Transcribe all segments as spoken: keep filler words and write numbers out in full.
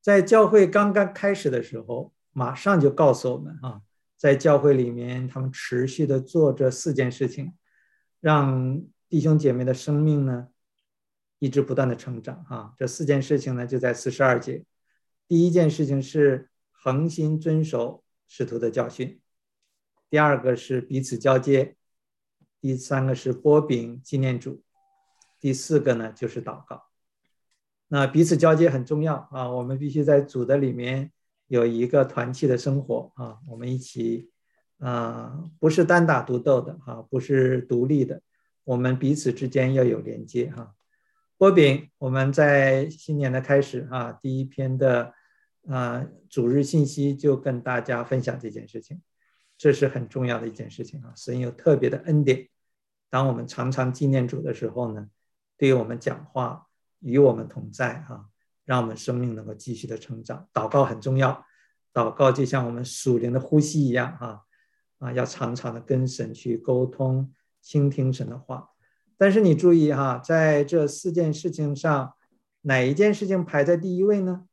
在教会刚刚开始的时候，马上就告诉我们啊，在教会里面，他们持续的做这四件事情，让弟兄姐妹的生命呢一直不断的成长啊。这四件事情呢就在四十二节。第一件事情是恒心遵守使徒的教训，第二个是彼此交接，第三个是擘饼纪念主，第四个呢就是祷告。那彼此交接很重要啊，我们必须在主的里面有一个团契的生活啊，我们一起啊，不是单打独斗的啊，不是独立的，我们彼此之间要有连接哈。擘饼，我们在新年的开始啊，第一篇的啊主日信息就跟大家分享这件事情，这是很重要的一件事情啊，神有特别的恩典。当我们常常纪念主的时候呢，对于我们讲话与我们同在啊，让我们生命能够继续的成长。祷告很重要，祷告就像我们属灵的呼吸一样啊，啊，要常常的跟神去沟通，倾听神的话。但是你注意哈，在这四件事情上，哪一件事情排在第一位呢？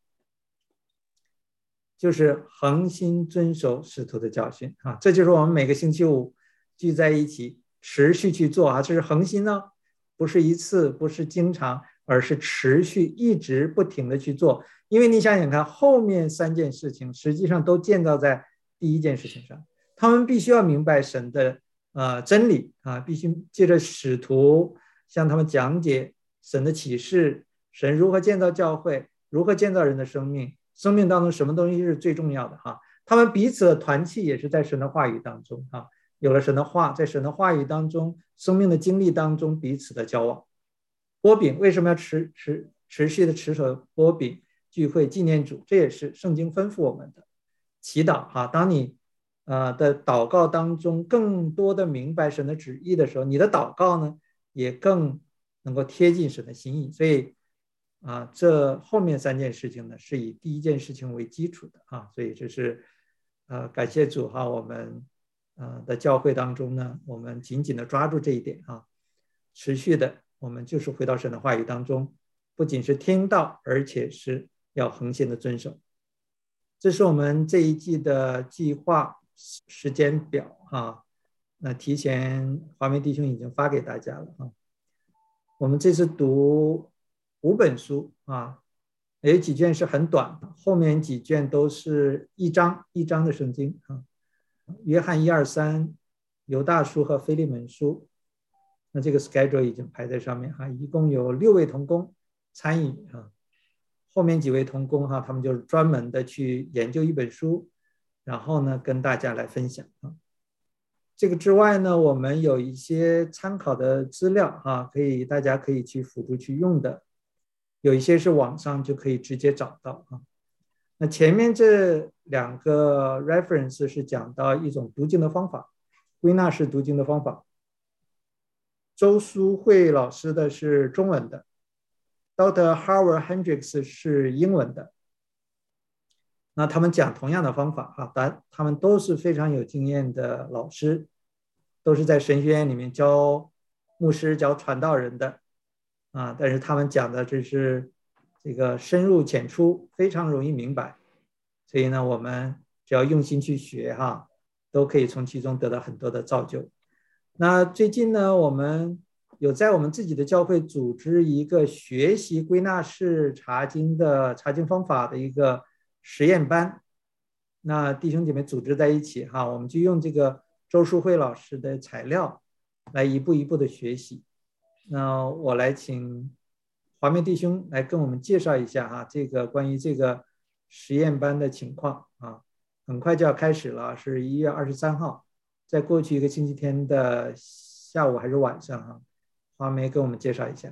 就是恒心遵守使徒的教训啊，这就是我们每个星期五聚在一起持续去做啊，这是恒心呢，不是一次，不是经常，而是持续一直不停的去做。因为你想想看，后面三件事情实际上都建造在第一件事情上，他们必须要明白神的呃真理啊，必须借着使徒向他们讲解神的启示，神如何建造教会，如何建造人的生命，生命当中什么东西是最重要的哈？他们彼此的团契也是在神的话语当中啊，有了神的话，在神的话语当中，生命的经历当中彼此的交往。擘饼为什么要持持持续的持守擘饼聚会纪念主？这也是圣经吩咐我们的。祈祷哈，当你呃的祷告当中更多的明白神的旨意的时候，你的祷告呢也更能够贴近神的心意。所以啊，这后面三件事情呢是以第一件事情为基础的啊，所以这是呃感谢主哈，我们呃的教会当中呢，我们紧紧的抓住这一点啊，持续的我们就是回到神的话语当中，不仅是听到，而且是要恒心的遵守。这是我们这一季的计划时间表啊，那提前华明弟兄已经发给大家了啊。我们这次读五本书啊，有几卷是很短的，后面几卷都是一章一章的圣经啊。约翰一二三、犹大书和腓利门书，那这个 schedule 已经排在上面哈，一共有六位同工参与啊。后面几位同工哈，他们就是专门的去研究一本书，然后呢跟大家来分享啊。这个之外呢，我们有一些参考的资料啊，可以大家可以去辅助去用的，有一些是网上就可以直接找到啊。那前面这两个 reference 是讲到一种读经的方法，归纳式读经的方法。周书慧老师的是中文的，Doctor Howard Hendricks 是英文的。那他们讲同样的方法啊，但他们都是非常有经验的老师，都是在神学院里面教牧师、教传道人的啊。但是他们讲的这是这个深入浅出，非常容易明白。所以呢，我们只要用心去学哈，都可以从其中得到很多的造就。那最近呢，我们有在我们自己的教会组织一个学习归纳式查经的查经方法的一个实验班，那弟兄姐妹组织在一起哈，我们就用这个周淑慧老师的材料来一步一步的学习。那我来请华明弟兄来跟我们介绍一下哈，这个关于这个实验班的情况啊，很快就要开始了，是一月二十三号，在过去一个星期天的下午还是晚上哈，华明跟我们介绍一下。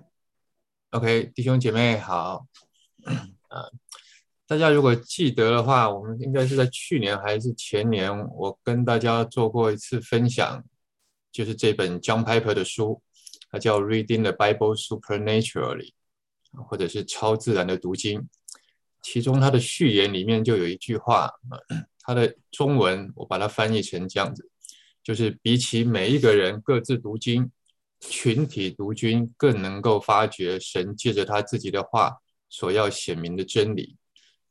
OK， 弟兄姐妹好。呃大家如果记得的话，我们应该是在去年还是前年，我跟大家做过一次分享，就是这本 John Piper 的书，它叫 Reading the Bible Supernaturally， 或者是超自然的读经。其中它的序言里面就有一句话，它的中文我把它翻译成这样子，就是比起每一个人各自读经，群体读经更能够发掘神借着他自己的话所要显明的真理。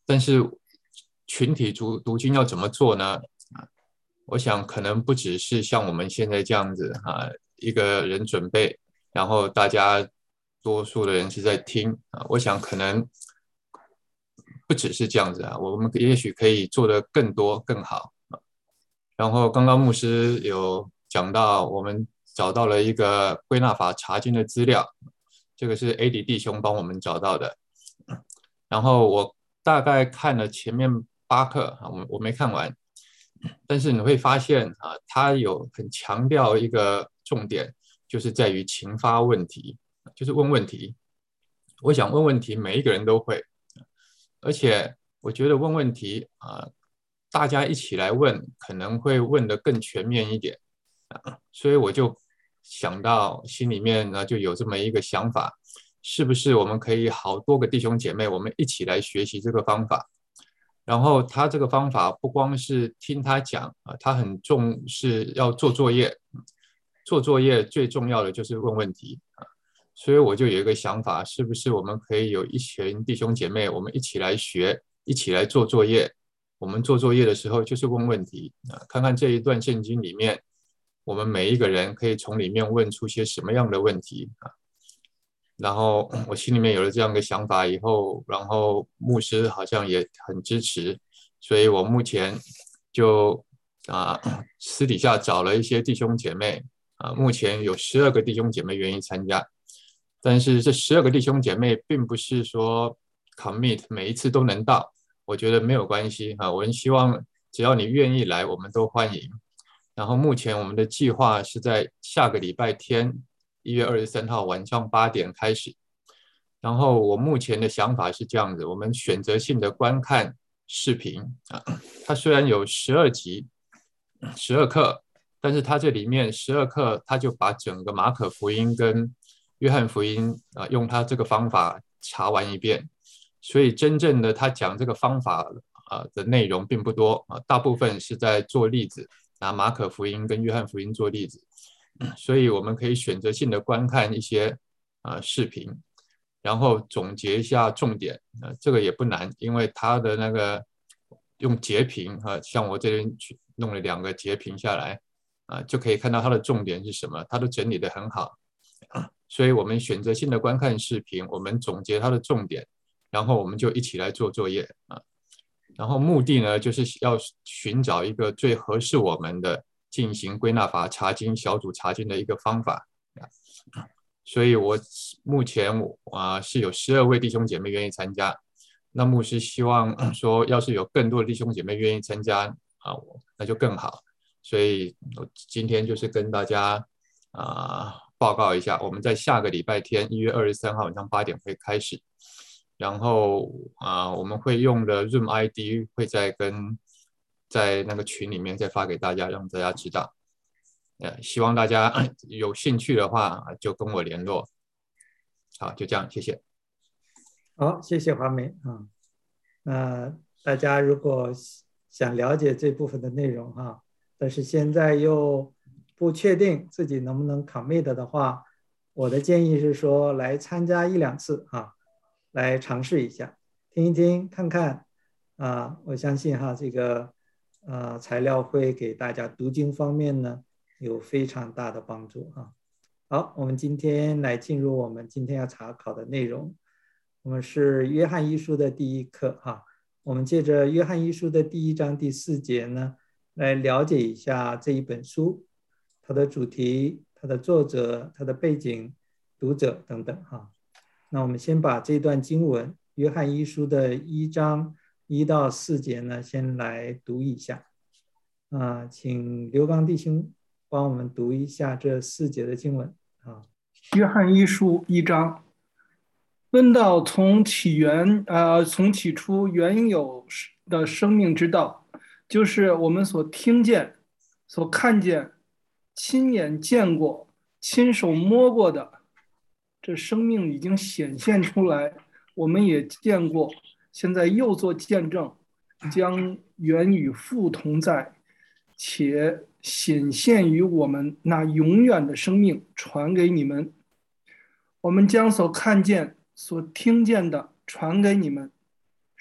但是群体读读经要怎么做呢？我想可能不只是像我们现在这样子啊，一个人准备，然后大家多数的人是在听啊。我想可能不只是这样子啊，我们也许可以做得更多更好。然后刚刚牧师有讲到，我们找到了一个归纳法查经的资料，这个是 A D 弟兄帮我们找到的。然后我大概看了前面八课啊，我我没看完。但是你会发现啊，他有很强调一个重点，就是在于勤发问题，就是问问题。我想问问题，每一个人都会，而且我觉得问问题啊，大家一起来问，可能会问得更全面一点啊。所以我就想到心里面呢，就有这么一个想法，是不是我们可以好多个弟兄姐妹，我们一起来学习这个方法？然后他这个方法不光是听他讲啊，他很重视要做作业，做作业最重要的就是问问题啊。所以我就有一个想法，是不是我们可以有一群弟兄姐妹，我们一起来学，一起来做作业。我们做作业的时候就是问问题啊，看看这一段圣经里面，我们每一个人可以从里面问出些什么样的问题啊。然后我心里面有了这样的想法以后，然后牧师好像也很支持，所以我目前就啊私底下找了一些弟兄姐妹啊，目前有十二个弟兄姐妹愿意参加，但是这十二个弟兄姐妹并不是说 commit 每一次都能到，我觉得没有关系啊，我很希望只要你愿意来，我们都欢迎。然后目前我们的计划是在下个礼拜天。一月二十三号晚上八点开始，然后我目前的想法是这样子：我们选择性的观看视频啊，它虽然有十二集、十二课，但是它这里面十二课，它就把整个马可福音跟约翰福音啊，用它这个方法查完一遍，所以真正的他讲这个方法啊的内容并不多啊，大部分是在做例子，拿马可福音跟约翰福音做例子。所以我们可以选择性的观看一些啊视频，然后总结一下重点。呃，这个也不难，因为它的那个用截屏啊，像我这边弄了两个截屏下来啊，就可以看到它的重点是什么，它都整理得很好。所以我们选择性的观看视频，我们总结它的重点，然后我们就一起来做作业啊。然后目的呢，就是要寻找一个最合适我们的进行归纳法查经小组查经的一个方法。所以我目前啊是有十二位弟兄姐妹愿意参加。那牧师希望说，要是有更多的弟兄姐妹愿意参加啊，那就更好。所以我今天就是跟大家啊报告一下，我们在下个礼拜天一月二十三号晚上八点会开始。然后啊，我们会用的 Zoom I D 会再跟在那个群里面再发给大家，让大家知道。呃，希望大家有兴趣的话就跟我联络。好，就这样，谢谢。 好，谢谢华梅啊。那大家如果想了解这部分的内容哈，但是现在又不确定自己能不能 commit 的话，我的建议是说来参加一两次啊。来尝试一下，听一听，看看啊，我相信哈，这个呃材料会给大家读经方面呢有非常大的帮助啊。好，我们今天来进入我们今天要查考的内容，我们是约翰一书的第一课哈。我们借着约翰一书的第一章第四节呢，来了解一下这一本书，它的主题、它的作者、它的背景、读者等等哈。那我们先把这段经文约翰一书的一章一到四节呢先来读一下啊，请刘刚弟兄帮我们读一下这四节的经文啊。 约翰一书一章，论到从起源呃从起初原有的生命之道，就是我们所听见、所看见、亲眼见过、亲手摸过的。这生命已经显现出来，我们也见过，现在又做见证，将原与父同在，且显现于我们那永远的生命传给你们。我们将所看见、所听见的传给你们，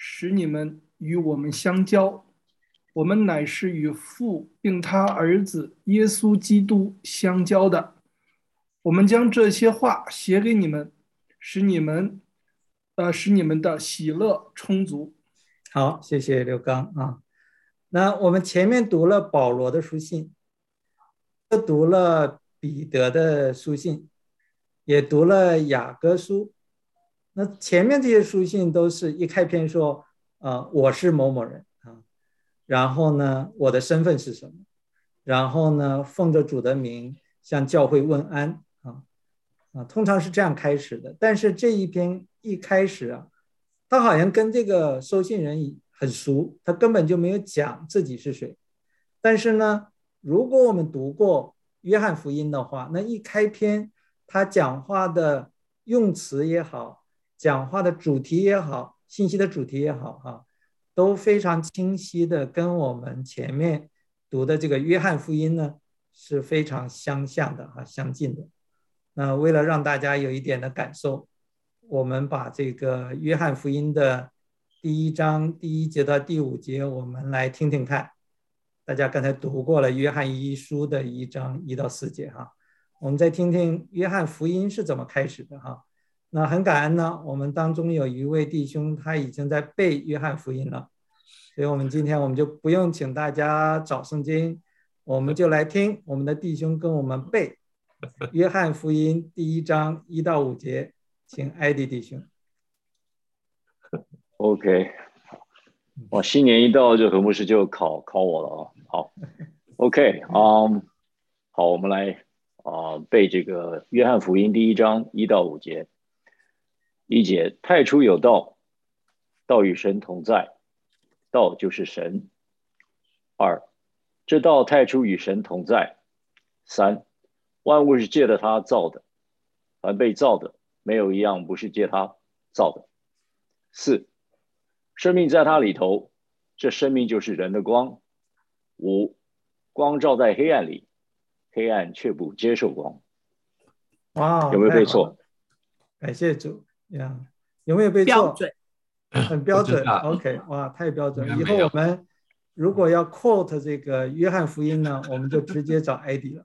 使你们与我们相交。我们乃是与父并他儿子耶稣基督相交的。我们将这些话写给你们，使你们，呃，使你们的喜乐充足。 好，谢谢刘刚啊。那我们前面读了保罗的书信，又读了彼得的书信，也读了雅各书。那前面这些书信都是一开篇说，呃，我是某某人啊，然后呢，我的身份是什么？然后呢，奉着主的名向教会问安啊啊，通常是这样开始的。但是这一篇一开始啊，他好像跟这个收信人很熟，他根本就没有讲自己是谁。但是呢，如果我们读过约翰福音的话，那一开篇他讲话的用词也好，讲话的主题也好，信息的主题也好哈，都非常清晰的跟我们前面读的这个约翰福音呢是非常相像的哈，相近的。那为了让大家有一点的感受，我们把这个约翰福音的第一章第一节到第五节我们来听听看。大家刚才读过了约翰一书的一章一到四节哈，我们再听听约翰福音是怎么开始的哈。那很感恩呢，我们当中有一位弟兄他已经在背约翰福音了，所以我们今天我们就不用请大家找圣经，我们就来听我们的弟兄跟我们背约翰福音第一章一到五节，请艾迪弟兄。 OK， 哇，新年一到就何牧师就考考我了啊。好 OK， 嗯，好，我们来啊、呃、背这个约翰福音第一章一到五节。一节，太初有道，道与神同在，道就是神。二，这道太初与神同在。三，万物是借着他造的，凡被造的没有一样不是借他造的。四，生命在他里头，这生命就是人的光。五，光照在黑暗里，黑暗却不接受光。 哇， 有没有背错？ 感谢主呀！有没有背错？ 标准， 很标准。OK， 哇，太标准了。以后我们如果要 quote 这个约翰福音呢，我们就直接找 I D 了。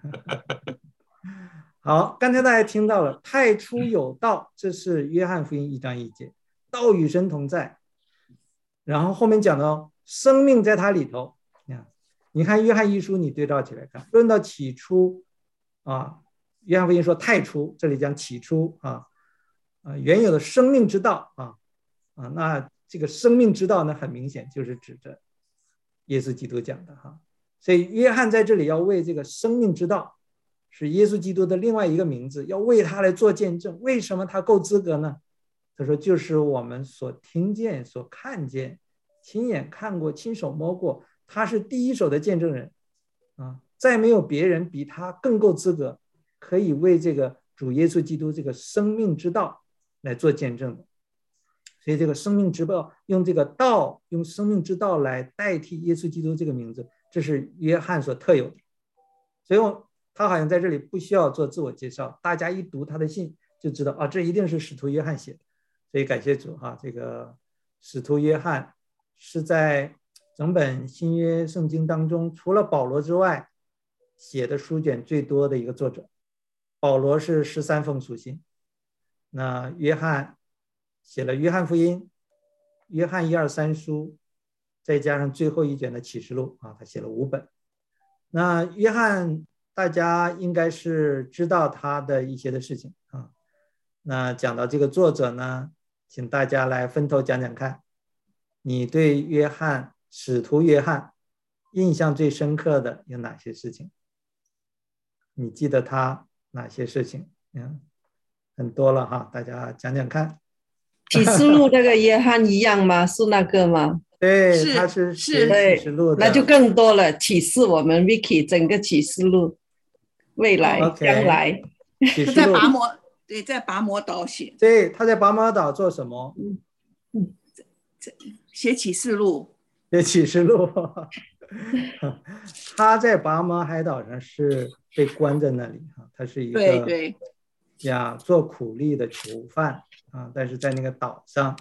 好，刚才大家听到了，太初有道，这是约翰福音一章一节，道与神同在。然后后面讲到生命在他里头。你看约翰一书，你对照起来看，论到起初啊，约翰福音说太初，这里讲起初啊，啊原有的生命之道啊啊，那这个生命之道呢，很明显就是指着耶稣基督讲的哈。所以约翰在这里要为这个生命之道，是耶稣基督的另外一个名字，要为他来做见证。为什么他够资格呢？他说就是我们所听见、所看见、亲眼看过、亲手摸过，他是第一手的见证人啊，再没有别人比他更够资格，可以为这个主耶稣基督这个生命之道来做见证的。所以这个生命之道，用这个道，用生命之道来代替耶稣基督这个名字，这是约翰所特有的。所以我他好像在这里不需要做自我介绍，大家一读他的信就知道啊，这一定是使徒约翰写的。所以感谢主哈，这个使徒约翰是在整本新约圣经当中，除了保罗之外，写的书卷最多的一个作者。保罗是十三封书信，那约翰写了约翰福音、约翰一二三书，再加上最后一卷的启示录啊，他写了五本。那约翰大家应该是知道他的一些的事情啊。那讲到这个作者呢，请大家来分头讲讲看，你对约翰使徒约翰印象最深刻的有哪些事情？你记得他哪些事情？嗯，很多了哈，大家讲讲看。 启示录那个约翰一样吗？是那个吗？ 对，他是写启示录的， 那就更多了。启示我们 Vicky 整个启示录，未来、 okay, 将来。 他在拔摩，对，在拔摩岛写。 对，他在拔摩岛做什么？ 嗯嗯， 写启示录。 写启示录。他在拔摩海岛上是被关在那里哈，他是一个对对呀做苦力的囚犯啊，但是在那个岛上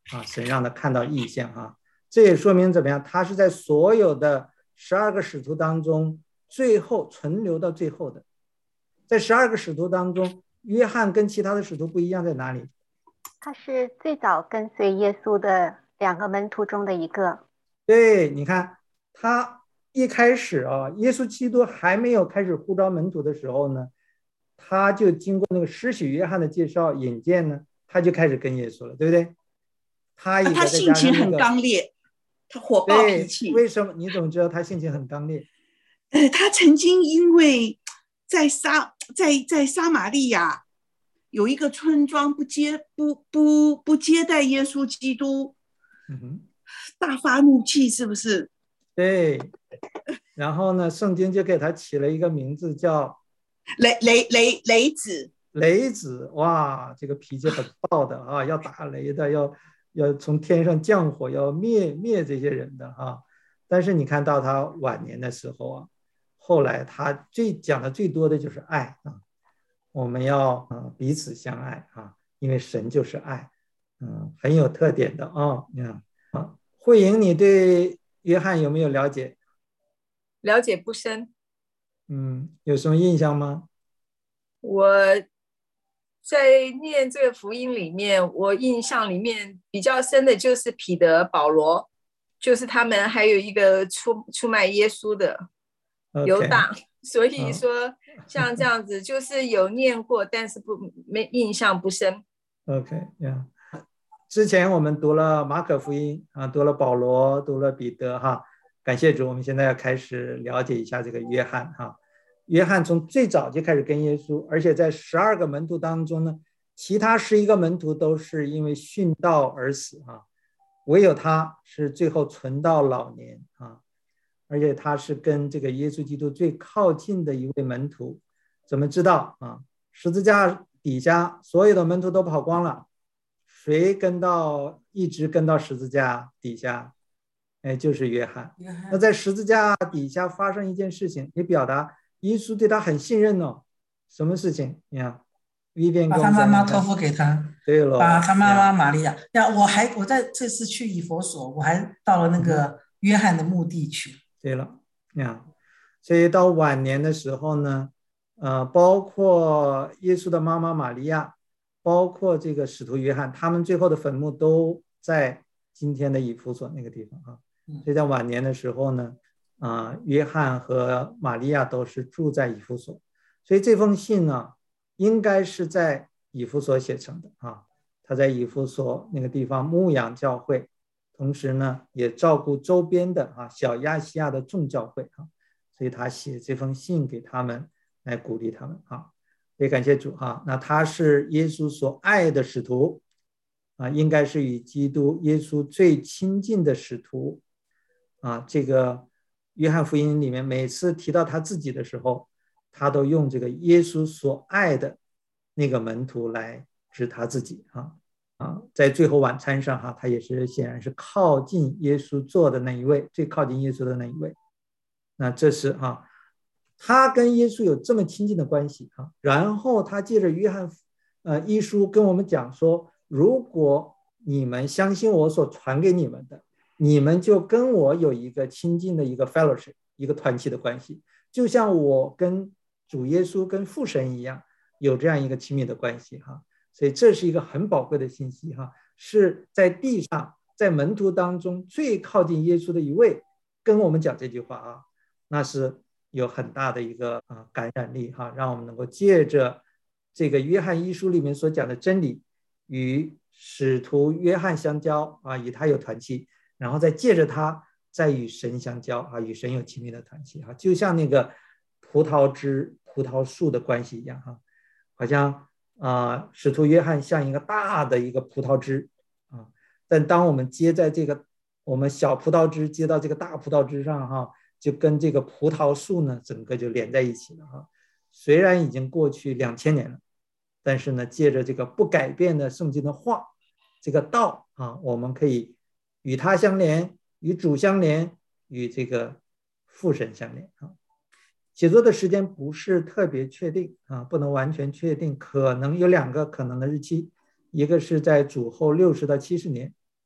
啊，神让他看到异象啊，这也说明怎么样？他是在所有的十二个使徒当中最后存留到最后的。在十二个使徒当中，约翰跟其他的使徒不一样在哪里？ 他是最早跟随耶稣的两个门徒中的一个。 对，你看他一开始啊，耶稣基督还没有开始呼召门徒的时候呢，他就经过那个施洗约翰的介绍引荐呢，他就开始跟耶稣了，对不对？他一个、 啊、他性情很刚烈，他火爆脾气。 为什么？你怎么知道他性情很刚烈？ 呃，他曾经因为在撒在在撒玛利亚有一个村庄不接不不不接待耶稣基督， 嗯哼， 大发怒气，是不是？ 对。然后呢，圣经就给他起了一个名字叫雷雷雷雷子。 雷子，哇，这个脾气很暴的啊，要打雷的，要要从天上降火，要灭灭这些人的啊。但是你看到他晚年的时候啊，后来他最讲的最多的就是爱啊，我们要、呃、彼此相爱啊，因为神就是爱，嗯，很有特点的啊。嗯，啊，慧莹，你对约翰有没有了解？ 了解不深。 嗯，有什么印象吗？ 我在念这个福音里面，我印象里面比较深的就是彼得、保罗，就是他们还有一个出出卖耶稣的犹大。Okay. 所以说像这样子就是有念过，但是不没印象不深。 OK， yeah. 之前我们读了马可福音啊，读了保罗，读了彼得哈，感谢主，我们现在要开始了解一下这个约翰哈。约翰从最早就开始跟耶稣，而且在十二个门徒当中呢，其他十一个门徒都是因为殉道而死啊，唯有他是最后存到老年啊。而且他是跟这个耶稣基督最靠近的一位门徒。怎么知道啊？十字架底下所有的门徒都跑光了，谁跟到一直跟到十字架底下？哎，就是约翰。那在十字架底下发生一件事情，也表达耶稣对他很信任哦。什么事情？你看， 把他妈妈托付给他。 对了， 把他妈妈玛利亚。呀，我还我在这次去以弗所，我还到了那个约翰的墓地去。 对了，呀，所以到晚年的时候呢，呃，包括耶稣的妈妈玛利亚，包括这个使徒约翰，他们最后的坟墓都在今天的以弗所那个地方啊。所以在晚年的时候呢，啊、呃，约翰和玛利亚都是住在以弗所，所以这封信呢，应该是在以弗所写成的啊。他在以弗所那个地方牧养教会。同时呢，也照顾周边的啊小亚细亚的众教会啊，所以他写这封信给他们，来鼓励他们啊。也感谢主哈。那他是耶稣所爱的使徒啊，应该是与基督耶稣最亲近的使徒啊。这个约翰福音里面每次提到他自己的时候，他都用这个耶稣所爱的那个门徒来指他自己啊。啊，在最后晚餐上哈，他也是显然是靠近耶稣坐的那一位，最靠近耶稣的那一位。那这是哈，他跟耶稣有这么亲近的关系哈。然后他借着约翰呃一书跟我们讲说，如果你们相信我所传给你们的，你们就跟我有一个亲近的一个 fellowship， 一个团契的关系，就像我跟主耶稣跟父神一样，有这样一个亲密的关系哈。所以这是一个很宝贵的信息哈，是在地上在门徒当中最靠近耶稣的一位跟我们讲这句话啊，那是有很大的一个啊感染力哈，让我们能够借着这个约翰一书里面所讲的真理与使徒约翰相交啊，与他有团契，然后再借着他再与神相交啊，与神有亲密的团契啊，就像那个葡萄枝葡萄树的关系一样哈，好像啊，使徒约翰像一个大的一个葡萄枝啊，但当我们接在这个我们小葡萄枝接到这个大葡萄枝上哈，就跟这个葡萄树呢整个就连在一起了哈。虽然已经过去两千年了，但是呢，借着这个不改变的圣经的话，这个道啊，我们可以与它相连，与主相连，与这个父神相连啊。写作的时间不是特别确定啊，不能完全确定，可能有两个可能的日期，一个是在主后六十到七十年，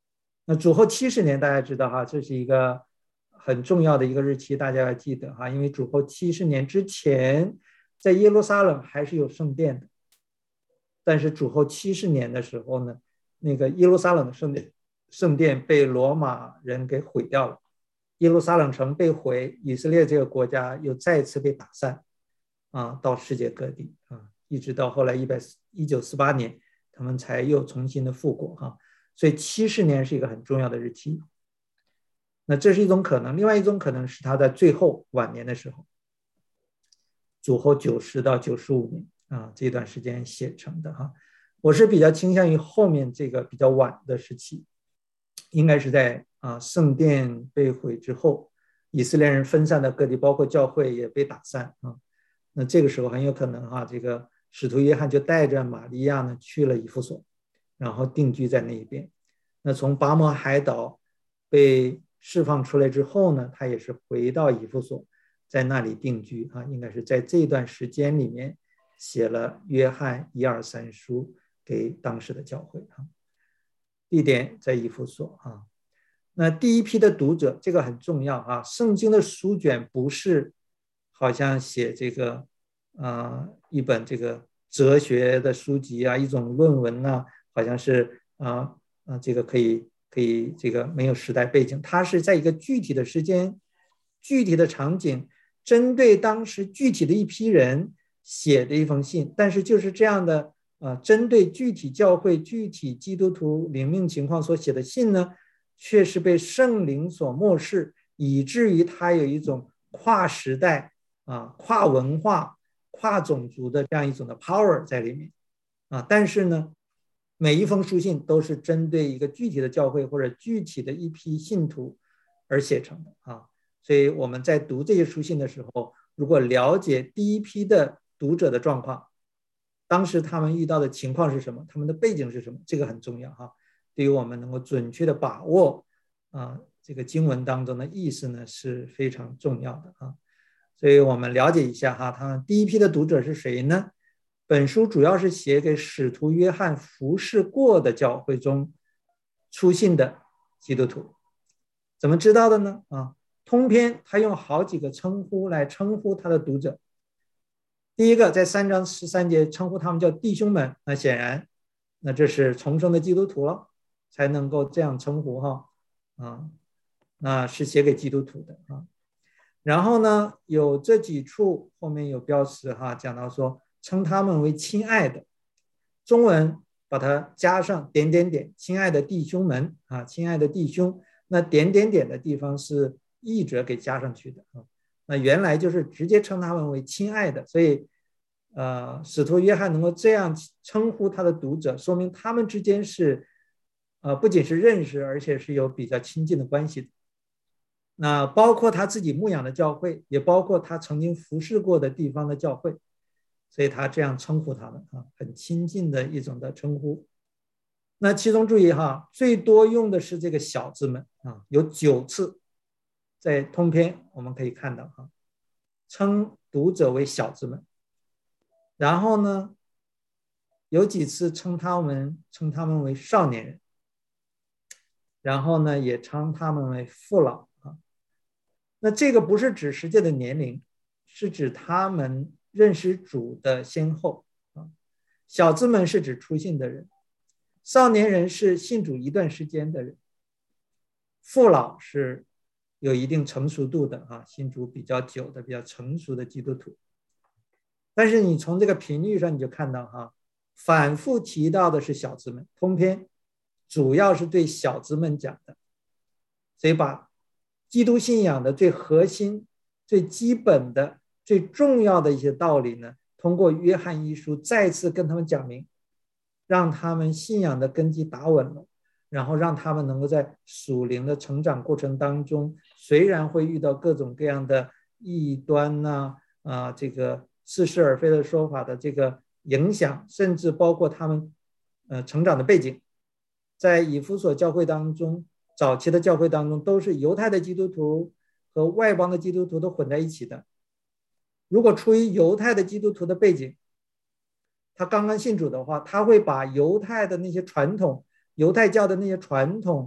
那主后七十年大家知道哈，这是一个很重要的一个日期，大家要记得哈，因为主后七十年之前，在耶路撒冷还是有圣殿的，但是主后七十年的时候呢，那个耶路撒冷的圣殿圣殿被罗马人给毁掉了，耶路撒冷城被毁，以色列这个国家又再次被打散啊，到世界各地啊，一直到后来一九四八年，他们才又重新的复国哈。所以七十年是一个很重要的日期。那这是一种可能，另外一种可能是他在最后晚年的时候，主后九十到九十五年啊这段时间写成的哈。我是比较倾向于后面这个比较晚的时期，应该是在啊圣殿被毁之后，以色列人分散到各地，包括教会也被打散啊。那这个时候很有可能哈，这个使徒约翰就带着玛利亚呢去了以弗所，然后定居在那一边。那从拔摩海岛被释放出来之后呢，他也是回到以弗所，在那里定居啊，应该是在这段时间里面写了约翰一二三书给当时的教会啊，地点在以弗所啊。那第一批的读者，这个很重要啊，圣经的书卷不是好像写这个呃一本这个哲学的书籍啊，一种论文啊，好像是啊啊这个可以可以这个没有时代背景，它是在一个具体的时间、具体的场景，针对当时具体的一批人写的一封信，但是就是这样的呃，针对具体教会、具体基督徒灵命情况所写的信呢，却是被圣灵所漠视，以至于它有一种跨时代啊、跨文化、跨种族的这样一种的 power 在里面啊。但是呢，每一封书信都是针对一个具体的教会或者具体的一批信徒而写成的啊。所以我们在读这些书信的时候，如果了解第一批的读者的状况，当时他们遇到的情况是什么，他们的背景是什么，这个很重要哈，对于我们能够准确的把握啊这个经文当中的意思呢是非常重要的啊。所以我们了解一下哈，他们第一批的读者是谁呢？本书主要是写给使徒约翰服侍过的教会中出信的基督徒。怎么知道的呢？啊，通篇他用好几个称呼来称呼他的读者。第一个，在三章十三节称呼他们叫弟兄们，那显然那这是重生的基督徒了，才能够这样称呼哈啊，那是写给基督徒的啊。然后呢，有这几处后面有标识哈，讲到说称他们为亲爱的，中文把它加上点点点，亲爱的弟兄们啊，亲爱的弟兄，那点点点的地方是译者给加上去的啊。那原来就是直接称他们为亲爱的，所以呃，使徒约翰能够这样称呼他的读者，说明他们之间是呃不仅是认识，而且是有比较亲近的关系的。那包括他自己牧养的教会，也包括他曾经服侍过的地方的教会，所以他这样称呼他们啊，很亲近的一种的称呼。那其中注意哈，最多用的是这个小字们啊，有九次在通篇我们可以看到哈，称读者为小字们。然后呢，有几次称他们称他们为少年人，然后呢也称他们为父老啊。那这个不是指实际的年龄，是指他们认识主的先后啊。小子们是指初信的人，少年人是信主一段时间的人，父老是有一定成熟度的啊，信主比较久的、比较成熟的基督徒。但是你从这个频率上你就看到哈，反复提到的是小子们，通篇主要是对小子们讲的，所以把基督信仰的最核心、最基本的、最重要的一些道理呢，通过约翰一书再次跟他们讲明，让他们信仰的根基打稳了，然后让他们能够在属灵的成长过程当中，虽然会遇到各种各样的异端呐、啊，啊，这个似是而非的说法的这个影响，甚至包括他们呃成长的背景，在以弗所教会当中，早期的教会当中都是犹太的基督徒和外邦的基督徒都混在一起的。如果出于犹太的基督徒的背景，他刚刚信主的话，他会把犹太的那些传统、犹太教的那些传统，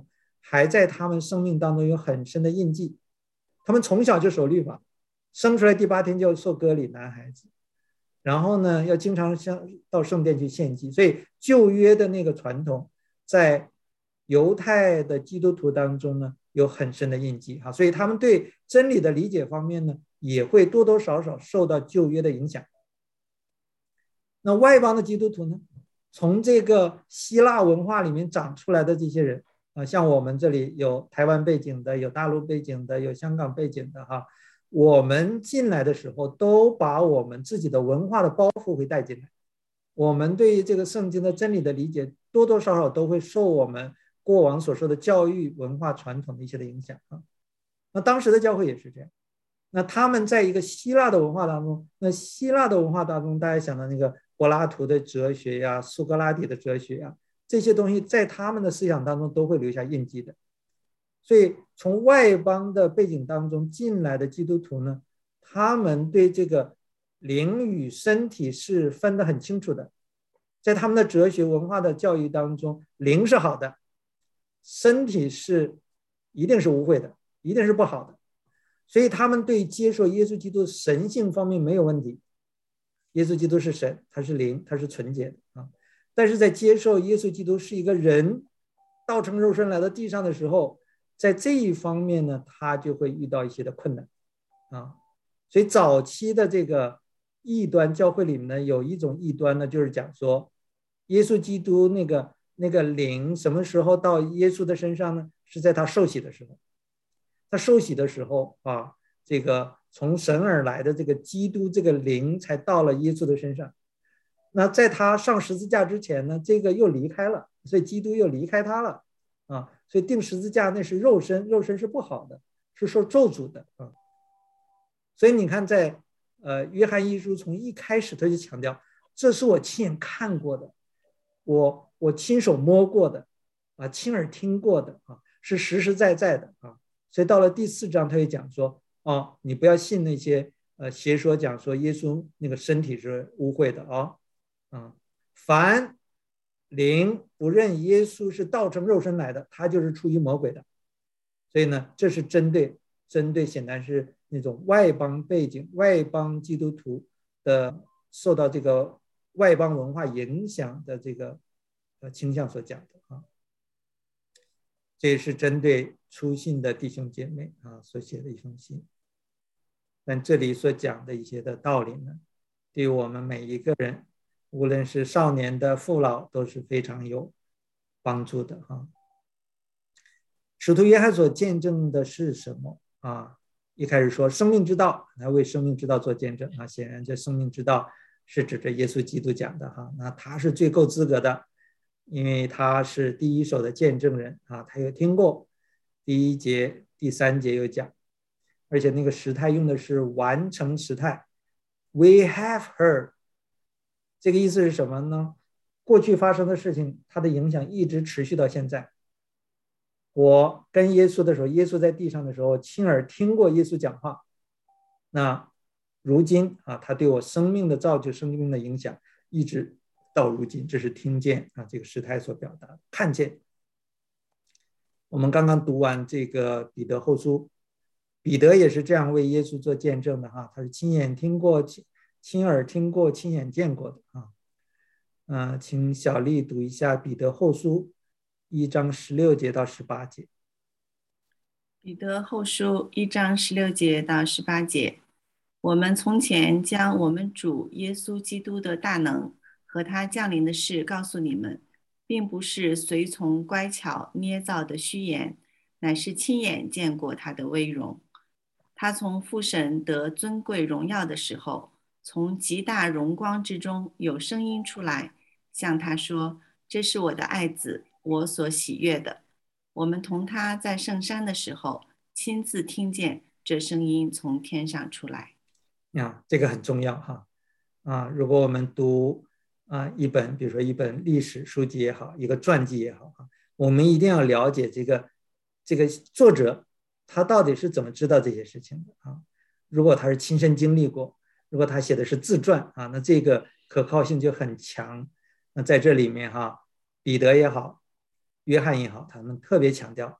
还在他们生命当中有很深的印记。他们从小就守律法，生出来第八天就受割礼，男孩子，然后呢要经常到圣殿去献祭，所以旧约的那个传统在犹太的基督徒当中呢有很深的印记，所以他们对真理的理解方面呢也会多多少少受到旧约的影响。那外邦的基督徒呢，从这个希腊文化里面长出来的这些人啊，像我们这里有台湾背景的，有大陆背景的，有香港背景的哈，我们进来的时候都把我们自己的文化的包袱会带进来，我们对于这个圣经的真理的理解多多少少都会受我们过往所受的教育文化传统的一些的影响啊。那当时的教会也是这样，那他们在一个希腊的文化当中，那希腊的文化当中，大家想到那个柏拉图的哲学呀，苏格拉底的哲学呀，这些东西在他们的思想当中都会留下印记的。所以从外邦的背景当中进来的基督徒呢，他们对这个灵与身体是分得很清楚的。在他们的哲学文化的教育当中，灵是好的，身体是一定是污秽的，一定是不好的。所以他们对接受耶稣基督神性方面没有问题，耶稣基督是神，他是灵，他是纯洁的啊。但是在接受耶稣基督是一个人道成肉身来到地上的时候，在这一方面呢，他就会遇到一些的困难啊。所以早期的这个异端教会里面呢，有一种异端呢，就是讲说耶稣基督那个那个灵什么时候到耶稣的身上呢？是在他受洗的时候。他受洗的时候啊，这个从神而来的这个基督这个灵才到了耶稣的身上。那在他上十字架之前呢，这个又离开了，所以基督又离开他了啊。所以钉十字架那是肉身，肉身是不好的，是受咒诅的啊。所以你看在呃约翰一书从一开始他就强调，这是我亲眼看过的，我我亲手摸过的啊，亲耳听过的啊，是实实在在的啊。所以到了第四章他也讲说，哦，你不要信那些呃邪说讲说耶稣那个身体是污秽的啊。啊，凡灵不认耶稣是道成肉身来的，他就是出于魔鬼的。所以呢，这是针对针对显然是那种外邦背景、外邦基督徒的受到这个外邦文化影响的这个呃倾向所讲的啊。这也是针对初信的弟兄姐妹啊所写的一封信。但这里所讲的一些的道理呢，对我们每一个人，无论是少年的父老，都是非常有帮助的哈。使徒约翰所见证的是什么啊？一开始说生命之道，来为生命之道做见证啊。显然这生命之道是指着耶稣基督讲的哈。那他是最够资格的，因为他是第一手的见证人啊。他有听过第一节、第三节有讲，而且那个时态用的是完成时态 ，We have heard。这个意思是什么呢？过去发生的事情，它的影响一直持续到现在。我跟耶稣的时候，耶稣在地上的时候，亲耳听过耶稣讲话。那如今啊，他对我生命的造就、生命的影响，一直到如今，这是听见啊，这个时态所表达的，看见。我们刚刚读完这个彼得后书，彼得也是这样为耶稣做见证的哈，他是亲眼听过、亲亲耳听过、亲眼见过的啊。嗯、呃，请小丽读一下彼得后书一章十六节到十八节。 彼得后书一章十六节到十八节，我们从前将我们主耶稣基督的大能和他降临的事告诉你们，并不是随从乖巧捏造的虚言，乃是亲眼见过他的威荣。他从父神得尊贵荣耀的时候，从极大荣光之中有声音出来，向他说：这是我的爱子，我所喜悦的。我们同他在圣山的时候，亲自听见这声音从天上出来。 啊，这个很重要哈。啊，如果我们读啊一本，比如说一本历史书籍也好，一个传记也好，我们一定要了解这个这个作者他到底是怎么知道这些事情的啊。如果他是亲身经历过，如果他写的是自传啊，那这个可靠性就很强。那在这里面哈，彼得也好，约翰也好，他们特别强调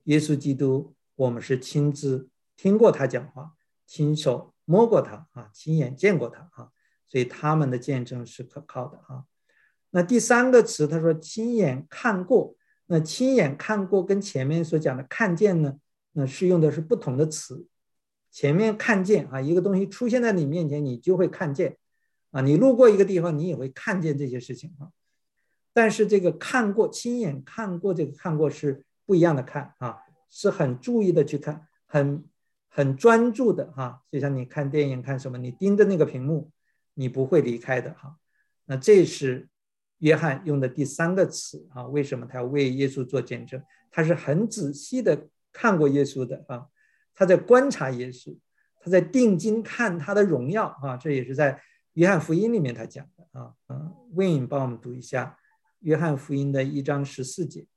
耶稣基督，我们是亲自听过他讲话，亲手摸过他啊，亲眼见过他啊，所以他们的见证是可靠的啊。那第三个词他说亲眼看过，那亲眼看过跟前面所讲的看见呢，那是用的是不同的词。前面看见啊，一个东西出现在你面前，你就会看见啊，你路过一个地方，你也会看见这些事情啊。但是这个看过，亲眼看过，这个看过是不一样的看啊，是很注意的去看，很很专注的哈，就像你看电影看什么，你盯着那个屏幕，你不会离开的哈。那这是约翰用的第三个词啊，为什么他要为耶稣做见证？他是很仔细的看过耶稣的啊，他在观察耶稣，他在定睛看他的荣耀啊，这也是在约翰福音里面他讲的啊。嗯 ，Wayne 帮我们读一下约翰福音的一章十四节。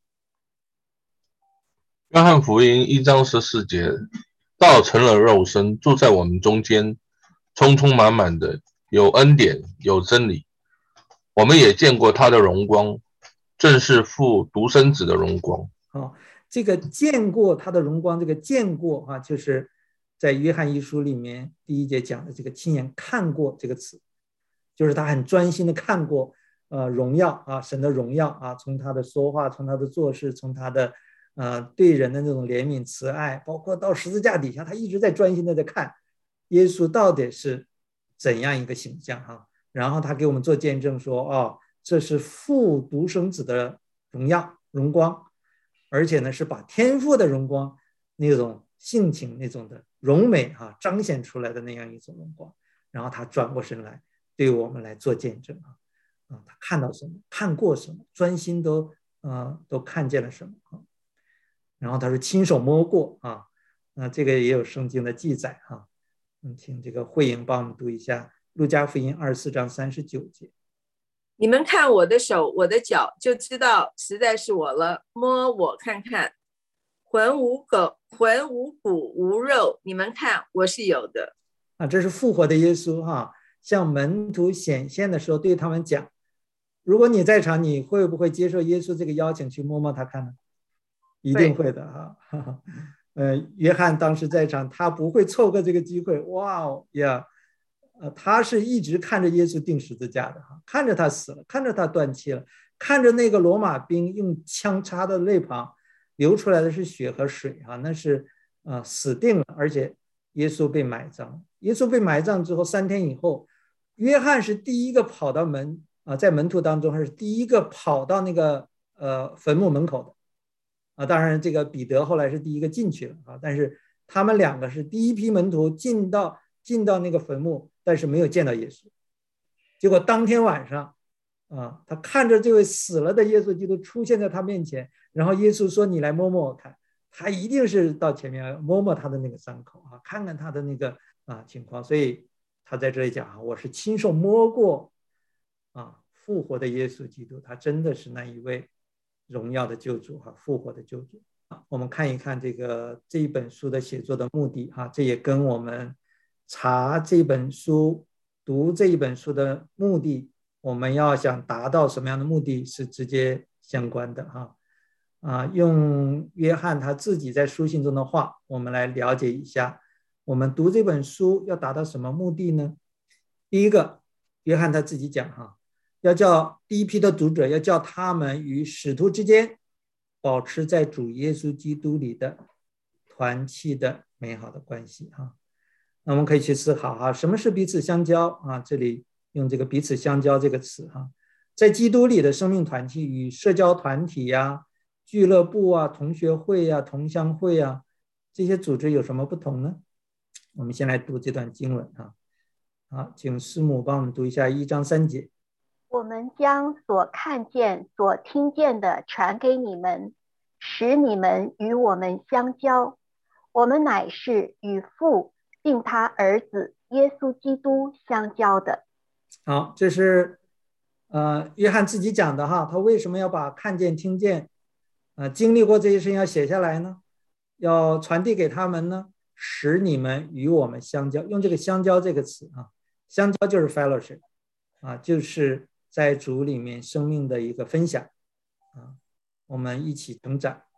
约翰福音一章十四节，道成了肉身，住在我们中间，充充满满的，有恩典，有真理。我们也见过他的荣光，正是父独生子的荣光。 哦，这个见过他的荣光，这个见过啊，就是在约翰一书里面第一节讲的这个亲眼看过这个词，就是他很专心的看过呃荣耀啊，神的荣耀啊，从他的说话，从他的做事，从他的呃对人的那种怜悯慈爱，包括到十字架底下，他一直在专心的在看耶稣到底是怎样一个形象哈、啊。然后他给我们做见证说，哦，这是父独生子的荣耀荣光，而且呢是把天父的荣光那种性情那种的荣美啊彰显出来的那样一种荣光。然后他转过身来对我们来做见证啊，啊他看到什么，看过什么，专心都呃都看见了什么啊。然后他说亲手摸过啊，那这个也有圣经的记载哈、啊。嗯，请这个慧颖帮我们读一下路加福音二十四章三十九节。 你们看我的手我的脚，就知道实在是我了，摸我看看，魂无骨魂无骨无肉，你们看我是有的啊。这是复活的耶稣哈、啊，向门徒显现的时候对他们讲，如果你在场，你会不会接受耶稣这个邀请去摸摸他看呢？一定会的哈、啊。呃，约翰当时在场，他不会错过这个机会。哇哦呀，呃，他是一直看着耶稣钉十字架的哈，看着他死了，看着他断气了，看着那个罗马兵用枪插的肋旁流出来的是血和水啊，那是呃死定了，而且耶稣被埋葬。耶稣被埋葬之后，三天以后，约翰是第一个跑到门啊、呃，在门徒当中还是第一个跑到那个呃坟墓门口的。啊，当然，这个彼得后来是第一个进去了啊，但是他们两个是第一批门徒进到进到那个坟墓，但是没有见到耶稣。结果当天晚上，啊，他看着这位死了的耶稣基督出现在他面前，然后耶稣说：“你来摸摸我看。”他一定是到前面摸摸他的那个伤口啊，看看他的那个啊情况。所以他在这里讲啊，我是亲手摸过啊复活的耶稣基督，他真的是那一位荣耀的救主哈，复活的救主。我们看一看这个这一本书的写作的目的哈，这也跟我们查这本书、读这一本书的目的，我们要想达到什么样的目的是直接相关的哈。啊，用约翰他自己在书信中的话，我们来了解一下，我们读这本书要达到什么目的呢？第一个，约翰他自己讲哈。要叫第一批的读者，要叫他们与使徒之间保持在主耶稣基督里的团契的美好的关系啊。那我们可以去思考哈，什么是彼此相交啊？这里用这个彼此相交这个词哈，在基督里的生命团契与社交团体呀、俱乐部啊、同学会呀、同乡会啊这些组织有什么不同呢？我们先来读这段经文啊。好，请师母帮我们读一下一章三节。 我们将所看见、所听见的传给你们，使你们与我们相交。我们乃是与父并他儿子耶稣基督相交的。 好，这是呃约翰自己讲的哈，他为什么要把看见、听见、呃经历过这些事情要写下来呢？要传递给他们呢，使你们与我们相交。用这个相交这个词啊，相交就是 fellowship 啊，就是在主里面生命的一个分享啊，我们一起成长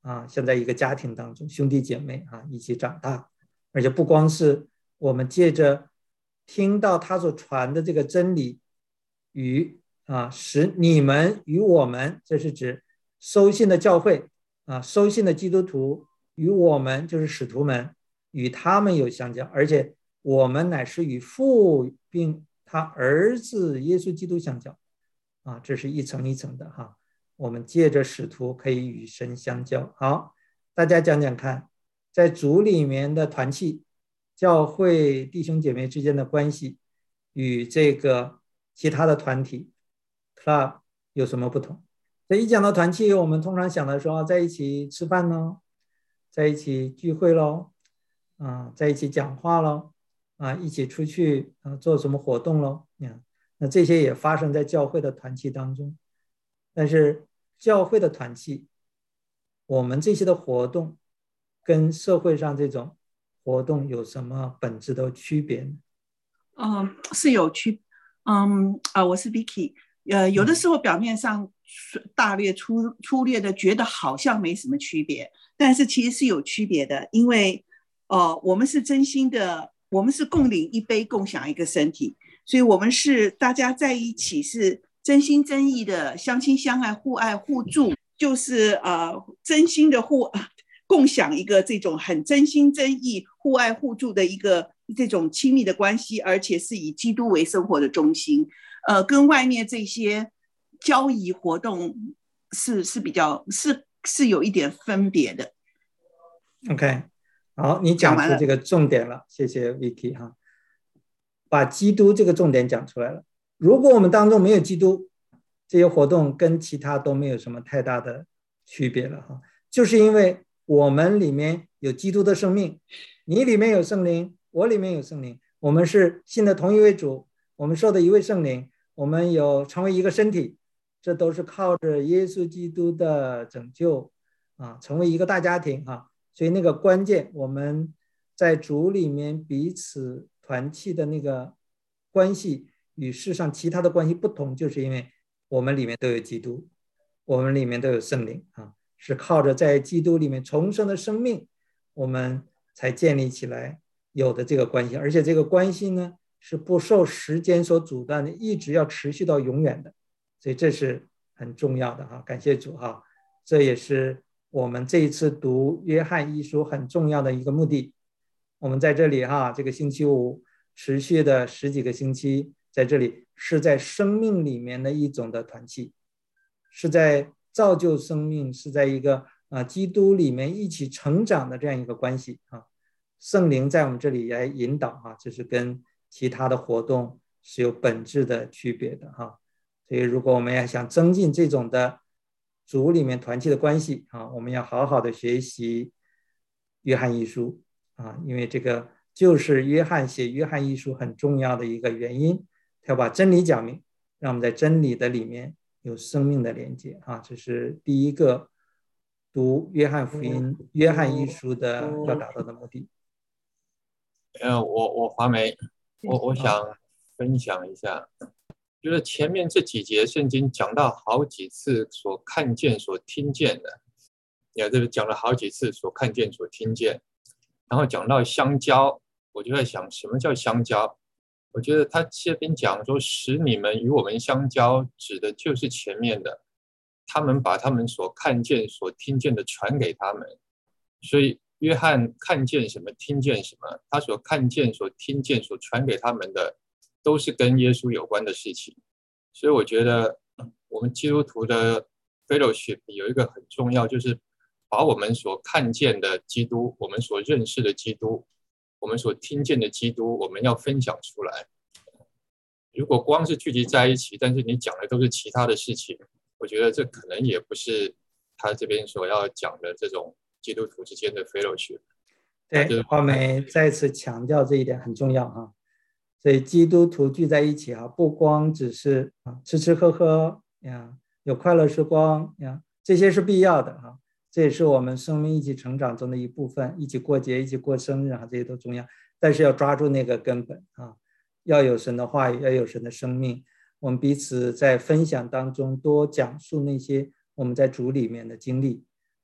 啊，像在一个家庭当中，兄弟姐妹啊一起长大，而且不光是我们借着听到他所传的这个真理，与啊使你们与我们，这是指收信的教会啊，收信的基督徒与我们就是使徒们与他们有相交，而且我们乃是与父并他儿子耶稣基督相交啊，这是一层一层的哈。我们借着使徒可以与神相交。好，大家讲讲看，在主里面的团契，教会弟兄姐妹之间的关系与这个其他的团体 club 有什么不同？所以一讲到团契，我们通常想的说在一起吃饭咯，在一起聚会咯，啊，在一起讲话咯，啊，一起出去啊做什么活动咯，啊，那这些也发生在教会的团契当中。但是教会的团契，我们这些的活动跟社会上这种活动有什么本质的区别呢？ 嗯，是有区，嗯啊，我是 Vicky， 呃，有的时候表面上大略粗粗略的觉得好像没什么区别，但是其实是有区别的，因为呃，我们是真心的，我们是共领一杯，共享一个身体，所以我们是大家在一起是真心真意的相亲相爱、互爱互助，就是呃真心的互共享一个这种很真心真意、互爱互助的一个这种亲密的关系，而且是以基督为生活的中心。呃，跟外面这些交易活动是是比较是是有一点分别的。 OK， 好，你讲出这个重点了，谢谢 Vicky 哈，把基督这个重点讲出来了。如果我们当中没有基督，这些活动跟其他都没有什么太大的区别了哈，就是因为我们里面有基督的生命，你里面有圣灵，我里面有圣灵，我们是信的同一位主，我们受的一位圣灵，我们有成为一个身体，这都是靠着耶稣基督的拯救啊，成为一个大家庭啊。所以那个关键，我们在主里面彼此团契的那个关系与世上其他的关系不同，就是因为我们里面都有基督，我们里面都有圣灵啊，是靠着在基督里面重生的生命，我们才建立起来有的这个关系，而且这个关系呢是不受时间所阻断的，一直要持续到永远的，所以这是很重要的哈，感谢主哈，这也是我们这一次读约翰一书很重要的一个目的。我们在这里哈，这个星期五持续的十几个星期，在这里是在生命里面的一种的团契，是在造就生命，是在一个啊基督里面一起成长的这样一个关系啊。圣灵在我们这里来引导啊，这是跟其他的活动是有本质的区别的哈。所以如果我们要想增进这种的主里面团契的关系啊，我们要好好的学习约翰一书啊，因为这个就是约翰写约翰一书很重要的一个原因，他要把真理讲明，让我们在真理的里面有生命的连接啊，这是第一个读约翰福音约翰一书的要达到的目的。 呃，我我华梅，我我想分享一下，就是前面这几节圣经讲到好几次所看见、所听见的，也就是讲了好几次所看见、所听见，然后讲到相交，我就在想什么叫相交？我觉得他这边讲说使你们与我们相交，指的就是前面的，他们把他们所看见、所听见的传给他们，所以约翰看见什么，听见什么，他所看见、所听见、所传给他们的，都是跟耶稣有关的事情。所以我觉得我们基督徒的 fellowship 有一个很重要，就是把我们所看见的基督，我们所认识的基督，我们所听见的基督，我们要分享出来。如果光是聚集在一起，但是你讲的都是其他的事情，我觉得这可能也不是他这边所要讲的这种基督徒之间的 fellowship。 对，华梅再次强调这一点很重要啊。所以基督徒聚在一起啊，不光只是啊吃吃喝喝呀，有快乐时光呀，这些是必要的啊，这也是我们生命一起成长中的一部分，一起过节，一起过生日啊，这些都重要。但是要抓住那个根本啊，要有神的话语，要有神的生命。我们彼此在分享当中多讲述那些我们在主里面的经历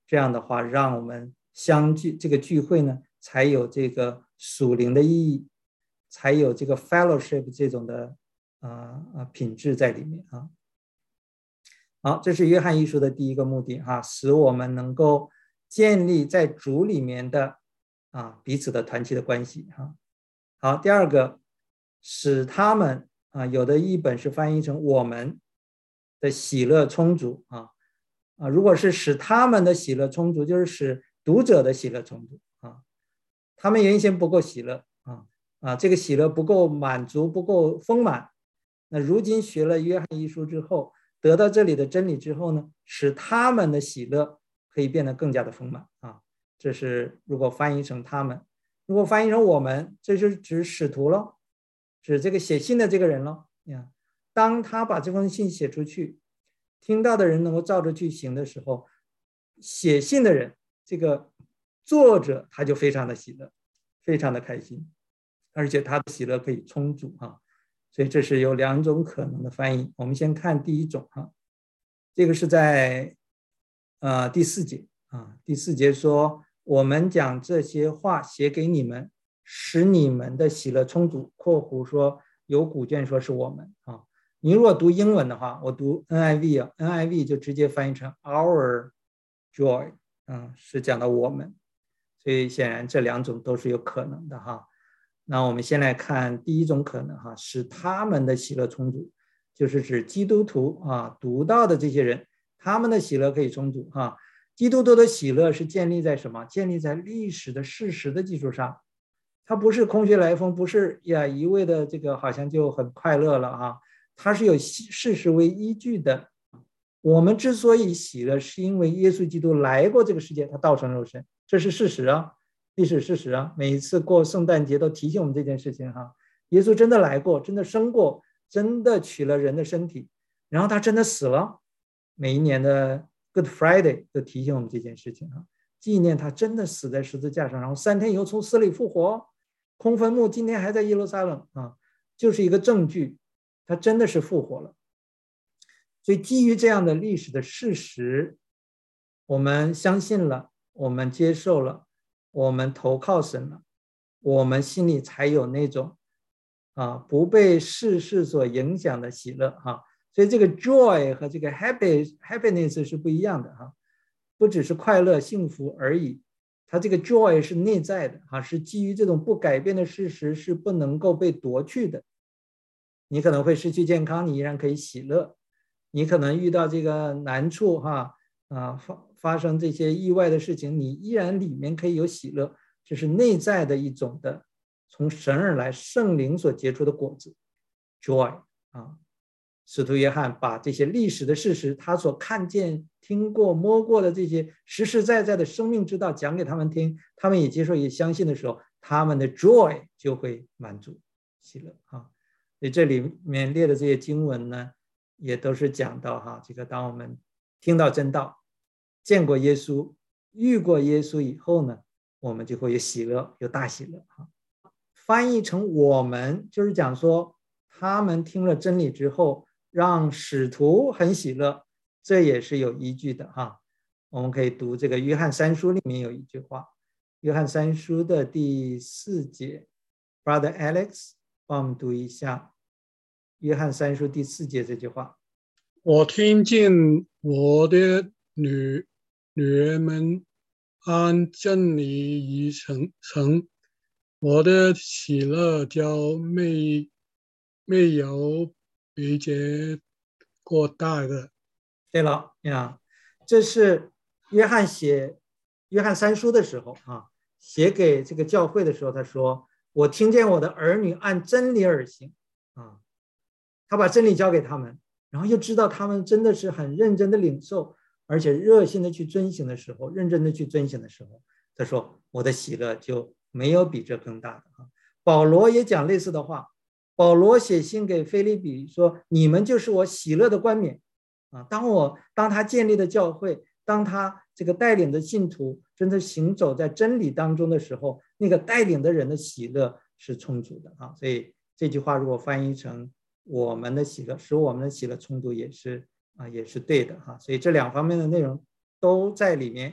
这样的话，让我们相聚这个聚会呢，才有这个属灵的意义，才有这个 fellowship 这种的啊啊品质在里面啊。好，这是约翰一书的第一个目的哈、啊，使我们能够建立在主里面的啊彼此的团契的关系哈、啊。好，第二个，使他们啊，有的译本是翻译成我们的喜乐充足啊啊，如果是使他们的喜乐充足，就是使读者的喜乐充足啊。他们原先不够喜乐啊啊，这个喜乐不够满足，不够丰满。那如今学了约翰一书之后，得到这里的真理之后呢，使他们的喜乐可以变得更加的丰满啊。这是如果翻译成他们，如果翻译成我们，这就是指使徒了，指这个写信的这个人了。当他把这封信写出去，听到的人能够照着去行的时候，写信的人，这个作者他就非常的喜乐，非常的开心，而且他的喜乐可以充足啊。所以这是有两种可能的翻译。我们先看第一种哈，这个是在呃第四节啊，第四节说，我们将这些话写给你们，使你们的喜乐充足。括弧说有古卷说是我们啊。你如果读英文的话，我读 N I V 啊 ，N I V 就直接翻译成 our joy， 嗯，是讲到我们。所以显然这两种都是有可能的哈。那我们先来看第一种可能哈，使他们的喜乐充足，就是指基督徒啊，读到的这些人，他们的喜乐可以充足哈。基督徒的喜乐是建立在什么？建立在历史的事实的基础上，它不是空穴来风，不是呀一味的这个好像就很快乐了哈，它是有事实为依据的。我们之所以喜乐，是因为耶稣基督来过这个世界，他道成肉身，这是事实啊。历史事实啊，每一次过圣诞节都提醒我们这件事情哈。耶稣真的来过，真的生过，真的取了人的身体，然后他真的死了。每一年的 Good Friday 都提醒我们这件事情哈，纪念他真的死在十字架上，然后三天以后从死里复活。空坟墓今天还在耶路撒冷啊，就是一个证据，他真的是复活了。所以基于这样的历史的事实，我们相信了，我们接受了，我们投靠神了，我们心里才有那种啊不被世事所影响的喜乐哈、啊。所以这个 joy 和这个 happy happiness 是不一样的哈、啊，不只是快乐幸福而已，它这个 joy 是内在的哈、啊，是基于这种不改变的事实，是不能够被夺去的。你可能会失去健康，你依然可以喜乐；你可能遇到这个难处哈啊发发生这些意外的事情，你依然里面可以有喜乐，这是内在的一种的从神而来圣灵所结出的果子 joy 啊。使徒约翰把这些历史的事实，他所看见听过摸过的这些实实在在的生命之道讲给他们听，他们也接受也相信的时候，他们的 joy 就会满足喜乐啊。所以这里面列的这些经文呢，也都是讲到哈，这个当我们听到真道，见过耶稣，遇过耶稣以后呢，我们就会有喜乐，有大喜乐哈。翻译成我们就是讲说，他们听了真理之后，让使徒很喜乐，这也是有依据的哈。我们可以读这个约翰三书里面有一句话，约翰三书的第四节 ，Brother Alex 帮我们读一下约翰三书第四节这句话。 我听见我的女女儿们按真理而成，我的喜乐就没没有比这过大的。 对了呀，这是约翰写约翰三书的时候啊，写给这个教会的时候，他说：“我听见我的儿女按真理而行啊。”他把真理交给他们，然后又知道他们真的是很认真的领受，而且热心的去遵行的时候，认真的去遵行的时候，他说：“我的喜乐就没有比这更大的啊。”保罗也讲类似的话。保罗写信给腓立比说：“你们就是我喜乐的冠冕啊！当我当他建立的教会，当他这个带领的信徒真的行走在真理当中的时候，那个带领的人的喜乐是充足的啊！所以这句话如果翻译成我们的喜乐，使我们的喜乐充足，也是啊，也是对的哈。所以这两方面的内容都在里面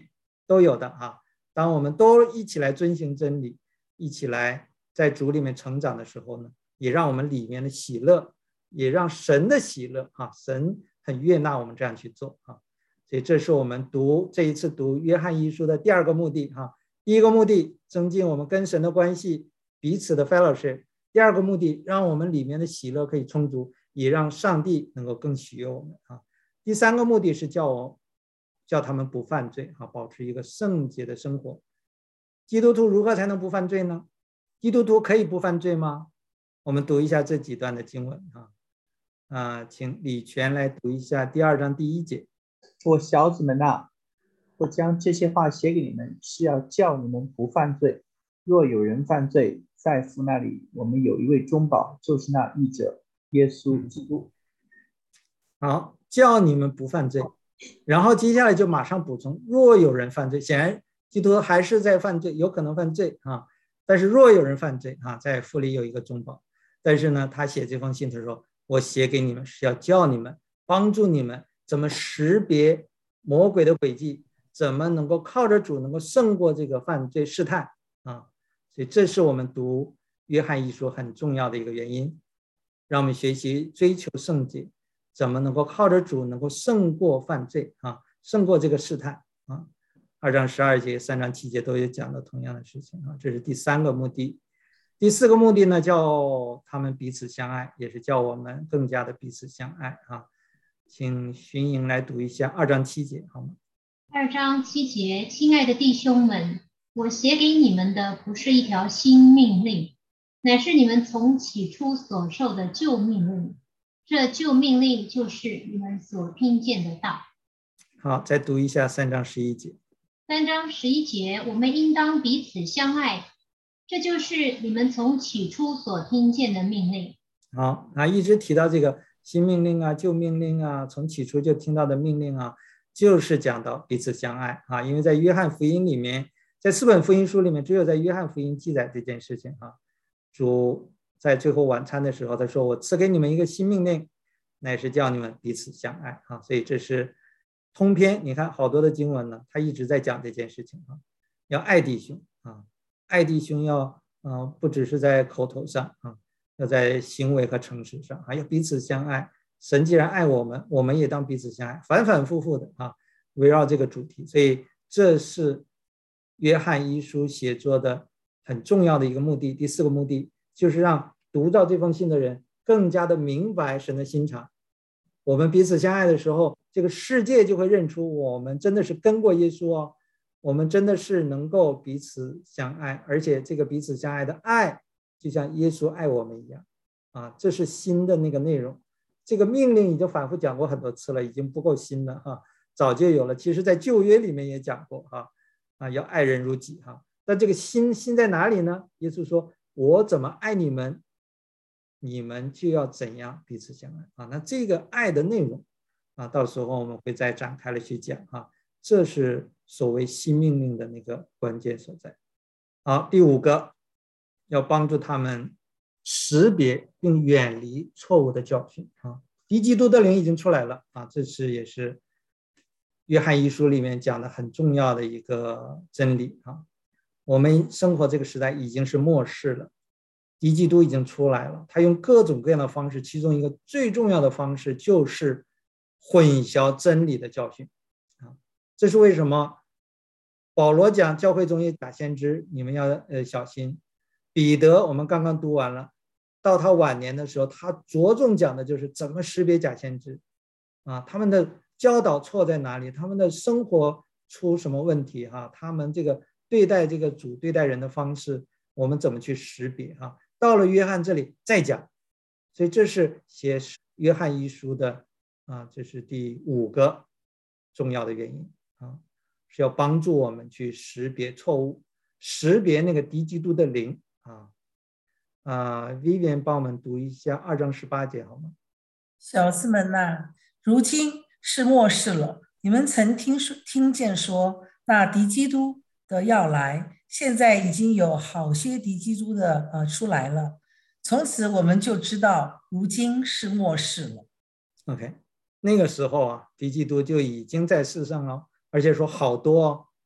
都有的啊。当我们都一起来遵行真理，一起来在主里面成长的时候呢，也让我们里面的喜乐，也让神的喜乐啊，神很悦纳我们这样去做啊。所以这是我们读这一次读约翰一书的第二个目的啊。第一个目的，增进我们跟神的关系，彼此的 fellowship。第二个目的，让我们里面的喜乐可以充足，也让上帝能够更喜悦我们啊。第三个目的是叫我叫他们不犯罪啊，保持一个圣洁的生活。基督徒如何才能不犯罪呢？基督徒可以不犯罪吗？我们读一下这几段的经文啊。啊，请李全来读一下第二章第一节。 我小子们啊，我将这些话写给你们，是要叫你们不犯罪。若有人犯罪，在父那里我们有一位中保，就是那义者耶稣基督。 好，叫你们不犯罪，然后接下来就马上补充，若有人犯罪，显然基督还是在犯罪，有可能犯罪啊。但是若有人犯罪啊，在父里有一个中保。但是呢，他写这封信的时候，我写给你们是要叫你们，帮助你们怎么识别魔鬼的诡计，怎么能够靠着主能够胜过这个犯罪试探啊。所以这是我们读约翰一书很重要的一个原因，让我们学习追求圣洁，怎么能够靠着主能够胜过犯罪啊，胜过这个试探啊。二章十二节、三章七节都有讲到同样的事情啊。这是第三个目的。第四个目的呢，叫他们彼此相爱，也是叫我们更加的彼此相爱啊。请徐莹来读一下二章七节好吗？ 二章七节，亲爱的弟兄们，我写给你们的不是一条新命令，乃是你们从起初所受的旧命令。这旧命令就是你们所听见的道。 好，再读一下三章十一节。 三章十一节，我们应当彼此相爱，这就是你们从起初所听见的命令。 好啊，一直提到这个新命令啊、旧命令啊，从起初就听到的命令啊，就是讲到彼此相爱啊。因为在约翰福音里面，在四本福音书里面，只有在约翰福音记载这件事情啊。主在最后晚餐的时候，他说：“我赐给你们一个新命令，乃是叫你们彼此相爱啊。”所以这是通篇，你看好多的经文呢，他一直在讲这件事情啊，要爱弟兄啊，爱弟兄要呃不只是在口头上啊，要在行为和诚实上，还要彼此相爱。神既然爱我们，我们也当彼此相爱，反反复复的啊，围绕这个主题。所以这是约翰一书写作的很重要的一个目的。第四个目的就是让读到这封信的人更加的明白神的心肠。我们彼此相爱的时候，这个世界就会认出我们真的是跟过耶稣哦，我们真的是能够彼此相爱，而且这个彼此相爱的爱就像耶稣爱我们一样啊，这是新的那个内容。这个命令已经反复讲过很多次了，已经不够新了哈、啊，早就有了。其实在旧约里面也讲过哈 啊, 啊，要爱人如己哈、啊。但这个新新在哪里呢？耶稣说：“我怎么爱你们，你们就要怎样彼此相爱啊。”那这个爱的内容啊，到时候我们会再展开了去讲啊。这是所谓新命令的那个关键所在。好，第五个，要帮助他们识别并远离错误的教训啊。敌基督的灵已经出来了啊，这是也是约翰一书里面讲的很重要的一个真理啊。我们生活这个时代已经是末世了，敌基督已经出来了，他用各种各样的方式，其中一个最重要的方式就是混淆真理的教训啊。这是为什么保罗讲教会中有假先知，你们要呃小心。彼得我们刚刚读完了，到他晚年的时候，他着重讲的就是怎么识别假先知啊，他们的教导错在哪里，他们的生活出什么问题哈、啊，他们这个对待这个主对待人的方式，我们怎么去识别哈、啊？到了约翰这里再讲，所以这是写约翰一书的啊，这是第五个重要的原因啊，是要帮助我们去识别错误，识别那个敌基督的灵啊。啊 ，Vivian 帮我们读一下二章十八节好吗？ 小子们呐、啊，如今是末世了，你们曾听说听见说那敌基督的要来，现在已经有好些敌基督的呃出来了，从此我们就知道如今是末世了。 OK， 那个时候啊，敌基督就已经在世上了，而且说好多哦，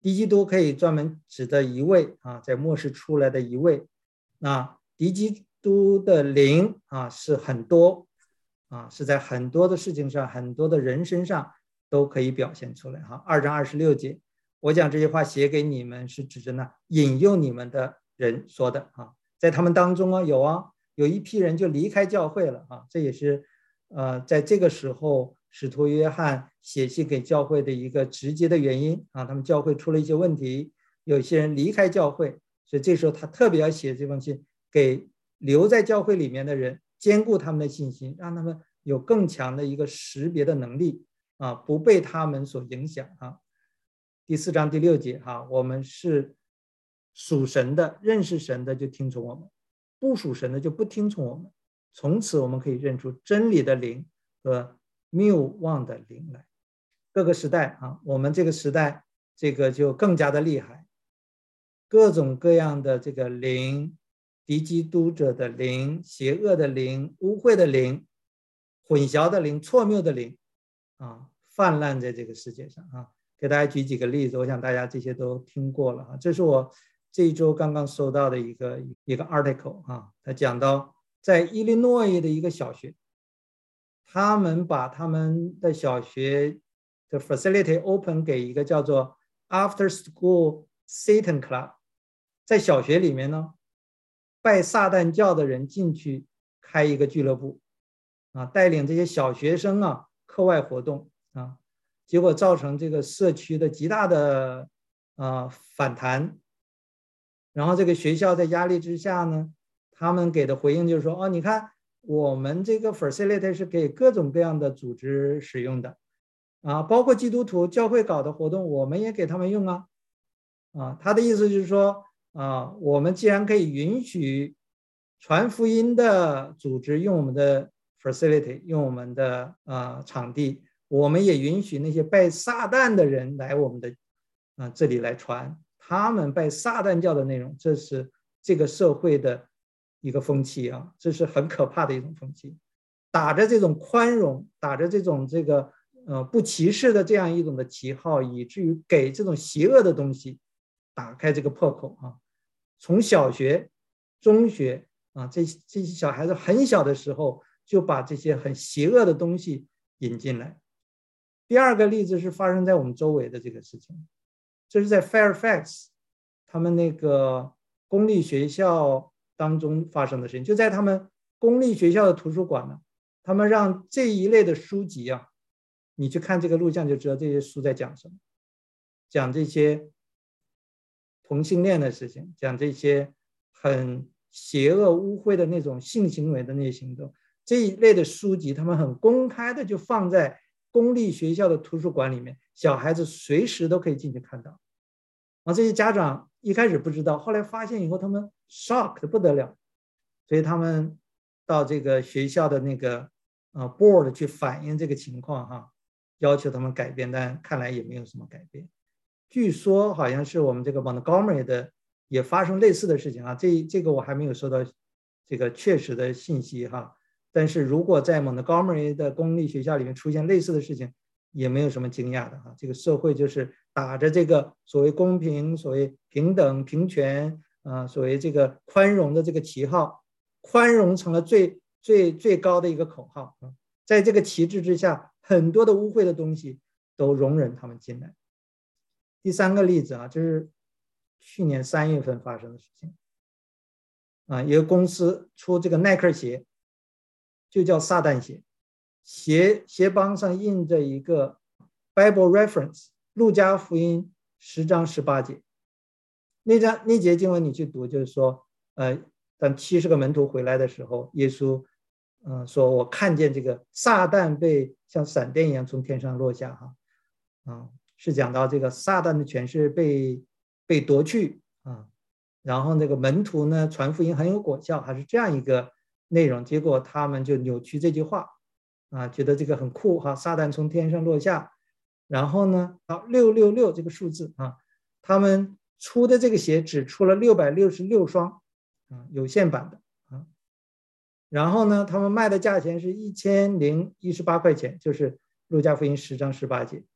敌基督可以专门指的一位啊，在末世出来的一位。那敌基督的灵啊是很多啊，是在很多的事情上，很多的人身上都可以表现出来哈。二章二十六节，我讲这些话写给你们，是指着呢引诱你们的人说的啊。在他们当中啊，有啊，有一批人就离开教会了啊，这也是呃在这个时候使徒约翰写信给教会的一个直接的原因啊。他们教会出了一些问题，有些人离开教会，所以这时候他特别要写这封信给留在教会里面的人，兼顾他们的信心，让他们有更强的一个识别的能力啊，不被他们所影响啊。第四章第六节哈，我们是属神的，认识神的就听从我们，不属神的就不听从我们。从此我们可以认出真理的灵和谬妄的灵来。各个时代啊，我们这个时代这个就更加的厉害，各种各样的这个灵，敌基督者的灵，邪恶的灵，污秽的灵，混淆的灵，错谬的灵啊，泛滥在这个世界上啊。给大家举几个例子，我想大家这些都听过了啊。这是我这一周刚刚收到的一个一个 article 啊，他讲到在伊利诺伊的一个小学，他们把他们的小学的 facility open 给一个叫做 After School Satan Club， 在小学里面呢，拜撒旦教的人进去开一个俱乐部啊，带领这些小学生啊课外活动啊。结果造成这个社区的极大的呃反弹，然后这个学校在压力之下呢，他们给的回应就是说，哦，你看我们这个 facility 是给各种各样的组织使用的啊，包括基督徒教会搞的活动，我们也给他们用啊啊，他的意思就是说啊，我们既然可以允许传福音的组织用我们的 facility， 用我们的啊场地，我们也允许那些拜撒旦的人来我们的啊这里来传他们拜撒旦教的内容，这是这个社会的一个风气啊，这是很可怕的一种风气，打着这种宽容，打着这种这个呃不歧视的这样一种的旗号，以至于给这种邪恶的东西打开这个破口啊。从小学、中学啊，这这些小孩子很小的时候就把这些很邪恶的东西引进来。第二个例子是发生在我们周围的这个事情，这是在 Fairfax 他们那个公立学校当中发生的事情。就在他们公立学校的图书馆呢，他们让这一类的书籍啊，你去看这个录像就知道这些书在讲什么，讲这些同性恋的事情，讲这些很邪恶污秽的那种性行为的那些行动，这一类的书籍他们很公开的就放在公立学校的图书馆里面，小孩子随时都可以进去看到。啊，这些家长一开始不知道，后来发现以后他们 shock 的不得了，所以他们到这个学校的那个呃 board 去反映这个情况哈，要求他们改变，但看来也没有什么改变。据说好像是我们这个 Montgomery 的也发生类似的事情啊，这这个我还没有收到这个确实的信息哈。但是如果在 Montgomery 的公立学校里面出现类似的事情，也没有什么惊讶的哈。这个社会就是打着这个所谓公平、所谓平等、平权啊、呃，所谓这个宽容的这个旗号，宽容成了最最最高的一个口号啊。在这个旗帜之下，很多的污秽的东西都容忍他们进来。第三个例子啊，就是去年三月份发生的事情啊，一个公司出这个耐克鞋。就叫撒旦鞋，鞋鞋帮上印着一个 Bible reference， 路加福音十章十八节，那章那节经文你去读，就是说，呃，当七十个门徒回来的时候，耶稣，嗯、呃，说我看见这个撒旦被像闪电一样从天上落下，哈，啊，是讲到这个撒旦的权势被被夺去啊，然后那个门徒呢传福音很有果效，还是这样一个内容，结果他们就扭曲这句话啊，觉得这个很酷哈，撒旦从天上落下，然后呢，好六六六这个数字啊，他们出的这个鞋只出了六百六十六双啊，有限版的啊，然后呢，他们卖的价钱是一千零一十八块钱，就是路加福音十章十八节，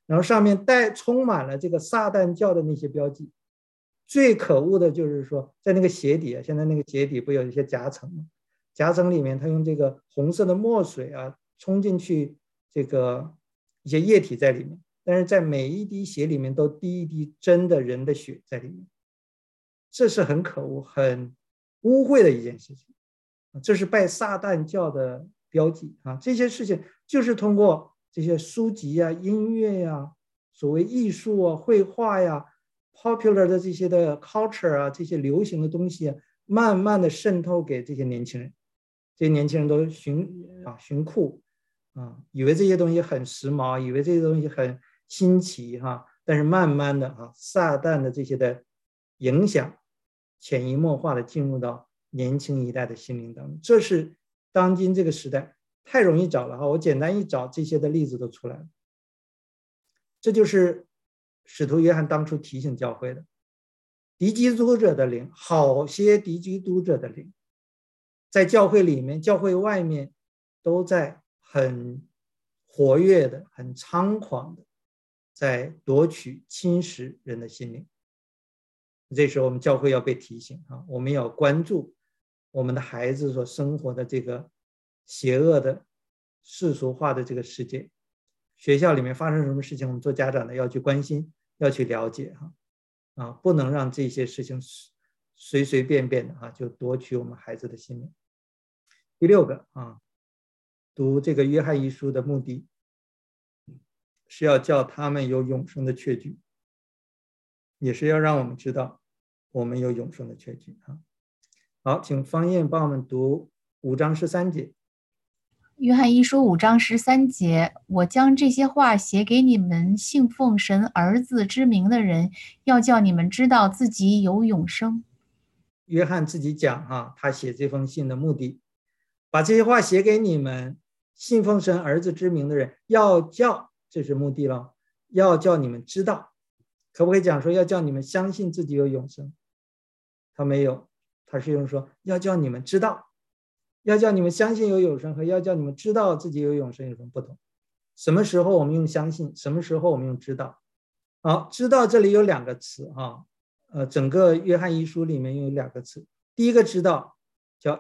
然后上面带充满了这个撒旦教的那些标记。最可恶的就是说，在那个鞋底啊，现在那个鞋底不有一些夹层吗？夹层里面他用这个红色的墨水啊冲进去，这个一些液体在里面，但是在每一滴血里面都滴一滴真的人的血在里面，这是很可恶很污秽的一件事情，这是拜撒旦教的标记啊。这些事情就是通过这些书籍啊、音乐呀、啊、所谓艺术啊、绘画呀、popular 的这些的 culture 啊，这些流行的东西啊，慢慢的渗透给这些年轻人。这些年轻人都寻啊寻酷啊，以为这些东西很时髦，以为这些东西很新奇哈、啊，但是慢慢的啊，撒旦的这些的影响，潜移默化的进入到年轻一代的心灵当中。这是当今这个时代太容易找了哈，我简单一找，这些的例子都出来了。这就是使徒约翰当初提醒教会的，敌基督者的灵，好些敌基督者的灵。在教会里面、教会外面，都在很活跃的、很猖狂的，在夺取、侵蚀人的心灵。这时候，我们教会要被提醒啊，我们要关注我们的孩子所生活的这个邪恶的、世俗化的这个世界。学校里面发生什么事情，我们做家长的要去关心，要去了解哈啊，不能让这些事情随随便便的啊就夺取我们孩子的心灵。第六个啊，读这个约翰一书的目的是要叫他们有永生的确据，也是要让我们知道我们有永生的确据啊。好，请方燕帮我们读五章十三节。 约翰一书五章十三节，我将这些话写给你们信奉神儿子之名的人，要叫你们知道自己有永生。 约翰自己讲啊，他写这封信的目的，把这些话写给你们信奉神儿子之名的人，要叫，这是目的了，要叫你们知道。可不可以讲说要叫你们相信自己有永生？他没有，他是用说要叫你们知道，要叫你们相信有永生和要叫你们知道自己有永生有什么不同？什么时候我们用相信，什么时候我们用知道？好，知道这里有两个词啊，呃，整个约翰一书里面有两个词。第一个知道叫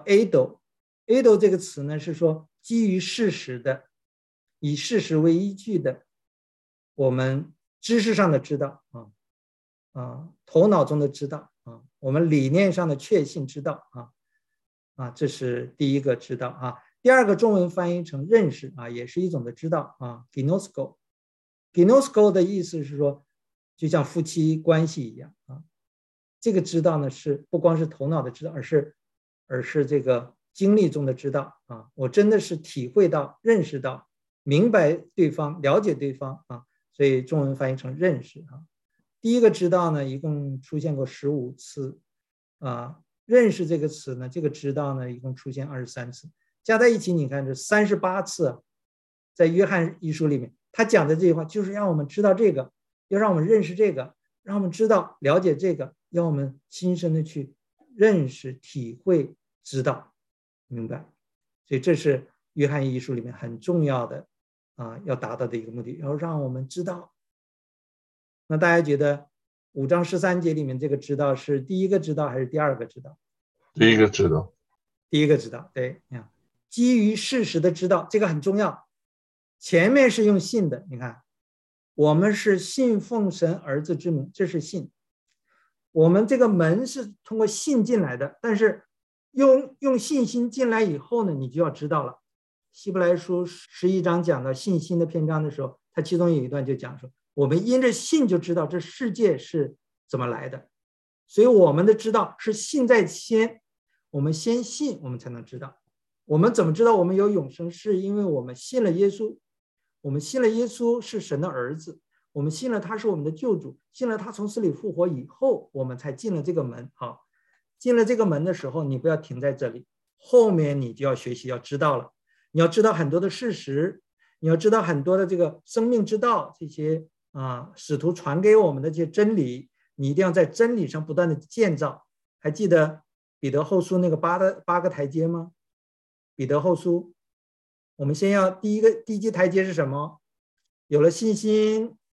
ado，ado 这个词呢是说基于事实的，以事实为依据的，我们知识上的知道啊啊，头脑中的知道啊，我们理念上的确信知道啊啊，这是第一个知道啊。第二个中文翻译成认识啊，也是一种的知道啊 ，gnosko。gnosko 的意思是说，就像夫妻关系一样啊。这个知道呢，是不光是头脑的知道，而是而是这个经历中的知道啊。我真的是体会到、认识到、明白对方、了解对方啊。所以中文翻译成认识啊。第一个知道呢，一共出现过十五次啊。认识这个词呢，这个知道呢，一共出现二十三次，加在一起，你看这三十八次，在约翰一书里面，他讲的这句话就是让我们知道这个，要让我们认识这个，让我们知道了解这个，要我们亲身的去认识、体会、知道、明白。所以这是约翰一书里面很重要的啊，要达到的一个目的，要让我们知道。那大家觉得五章十三节里面这个知道是第一个知道还是第二个知道？ 第一个知道， 第一个知道，对，基于事实的知道，这个很重要。前面是用信的，你看，我们是信奉神儿子之名，这是信。我们这个门是通过信进来的，但是用用信心进来以后呢，你就要知道了。希伯来书十一章讲到信心的篇章的时候，它其中有一段就讲说，我们因着信就知道这世界是怎么来的，所以我们的知道是信在先，我们先信，我们才能知道。我们怎么知道我们有永生？是因为我们信了耶稣，我们信了耶稣是神的儿子，我们信了他是我们的救主，信了他从死里复活以后，我们才进了这个门。好，进了这个门的时候，你不要停在这里，后面你就要学习，要知道了，你要知道很多的事实，你要知道很多的这个生命之道，这些啊，使徒传给我们的这些真理，你一定要在真理上不断的建造。还记得彼得后书那个八的八个台阶吗？彼得后书，我们先要第一个第一阶台阶是什么？有了信心，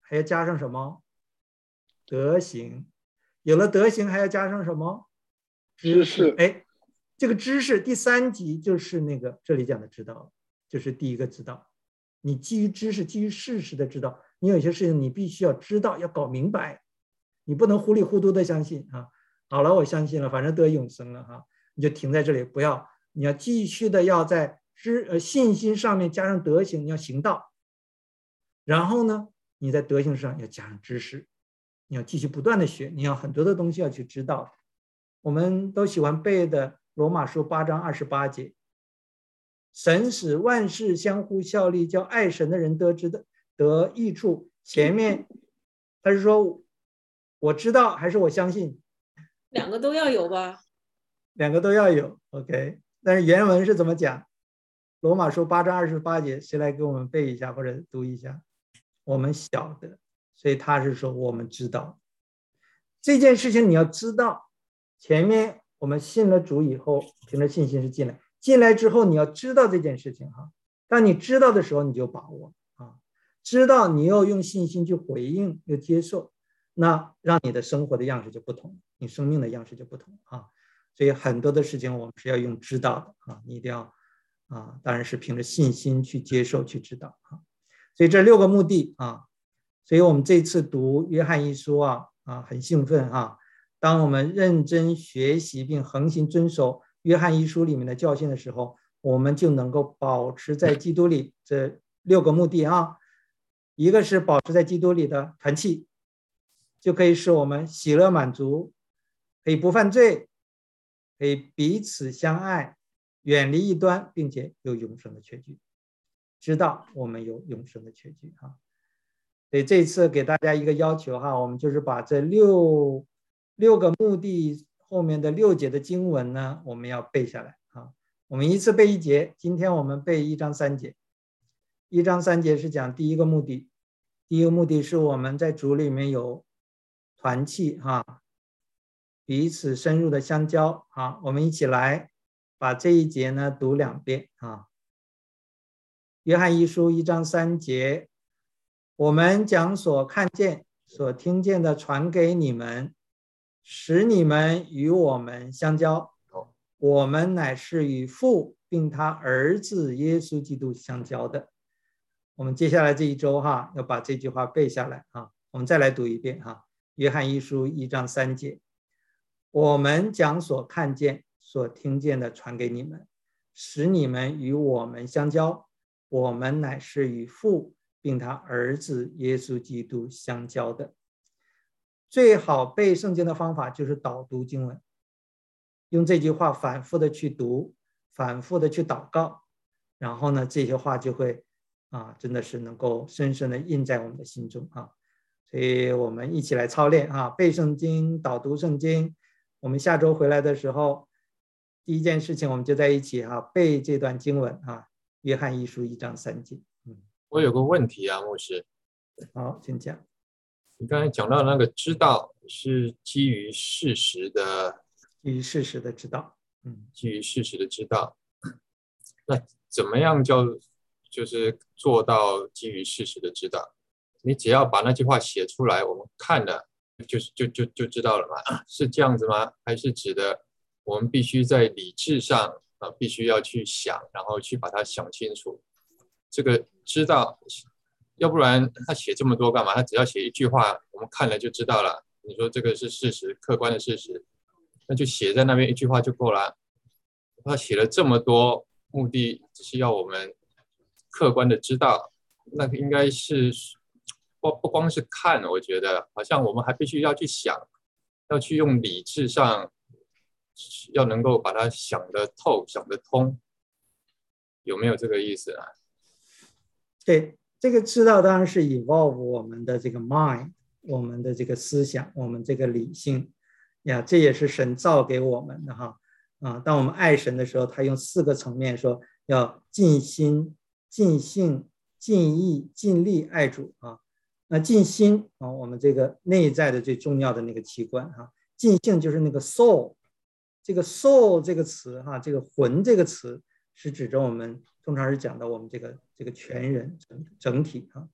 还要加上什么？德行。有了德行还要加上什么？知识。哎，这个知识第三级就是那个这里讲的知道，就是第一个知道。你基于知识，基于事实的知道，你有些事情你必须要知道，要搞明白，你不能糊里糊涂的相信啊。好了，我相信了，反正得永生了哈，你就停在这里，不要，你要继续的要在知呃信心上面加上德行，你要行道。然后呢，你在德行上要加上知识，你要继续不断的学，你要很多的东西要去知道。我们都喜欢背的罗马书八章二十八节，神使万事相互效力，叫爱神的人得知的得益处。前面他是说我知道还是我相信？ 两个都要有吧？ 两个都要有 OK。 但是原文是怎么讲？罗马书八章二十八节，谁来给我们背一下或者读一下？我们晓得，所以他是说我们知道这件事情，你要知道前面我们信了主以后，凭着信心是进来，进来之后你要知道这件事情哈。当你知道的时候，你就把握啊，知道你要用信心去回应，又接受，那让你的生活的样式就不同，你生命的样式就不同啊。所以很多的事情我们是要用知道的啊，你一定要啊，当然是凭着信心去接受去知道啊。所以这六个目的啊，所以我们这次读约翰一书啊啊很兴奋啊。当我们认真学习并恒心遵守约翰一书里面的教训的时候，我们就能够保持在基督里。这六个目的啊，一个是保持在基督里的团契，就可以使我们喜乐满足，可以不犯罪，可以彼此相爱，远离异端，并且有永生的确据，知道我们有永生的确据哈。所以这次给大家一个要求哈，我们就是把这六六个目的后面的六节的经文呢，我们要背下来啊。我们一次背一节，今天我们背一章三节。一章三节是讲第一个目的，第一个目的是我们在主里面有团契哈，彼此深入的相交。好，我们一起来把这一节呢读两遍啊。约翰一书一章三节，我们将所看见所听见的传给你们，使你们与我们相交，我们乃是与父并他儿子耶稣基督相交的。我们接下来这一周哈，要把这句话背下来啊。我们再来读一遍哈。约翰一书一章三节，我们将所看见所听见的传给你们，使你们与我们相交，我们乃是与父并他儿子耶稣基督相交的。最好背圣经的方法就是导读经文，用这句话反复的去读，反复的去祷告，然后呢，这些话就会啊，真的是能够深深的印在我们的心中啊。所以我们一起来操练啊，背圣经，导读圣经。我们下周回来的时候，第一件事情我们就在一起啊，背这段经文啊，约翰一书一章三节。嗯， 我有个问题啊，牧师。 好，请讲。 你刚才讲到那个知道是基于事实的， 基于事实的知道， 嗯，基于事实的知道。那怎么样叫就是做到基于事实的知道？你只要把那句话写出来，我们看了就是就就就知道了嘛？是这样子吗？还是指的我们必须在理智上啊，必须要去想，然后去把它想清楚？这个知道。要不然他写这么多干嘛？他只要写一句话，我们看了就知道了。你说这个是事实，客观的事实，那就写在那边一句话就够了。他写了这么多，目的只是要我们客观的知道。那个应该是不不光是看，我觉得好像我们还必须要去想，要去用理智上，要能够把它想得透、想得通，有没有这个意思啊？ 对。这个知道当然是 involve 我们的这个 mind， 我们的这个思想，我们这个理性呀，这也是神造给我们的哈啊。当我们爱神的时候，他用四个层面说，要尽心、尽性、尽意、尽力爱主啊。那尽心啊，我们这个内在的最重要的那个器官哈。尽性就是那个 soul， 这个 soul 这个词哈，这个魂这个词是指着我们。通常是讲到我们这个这个全人整整体啊，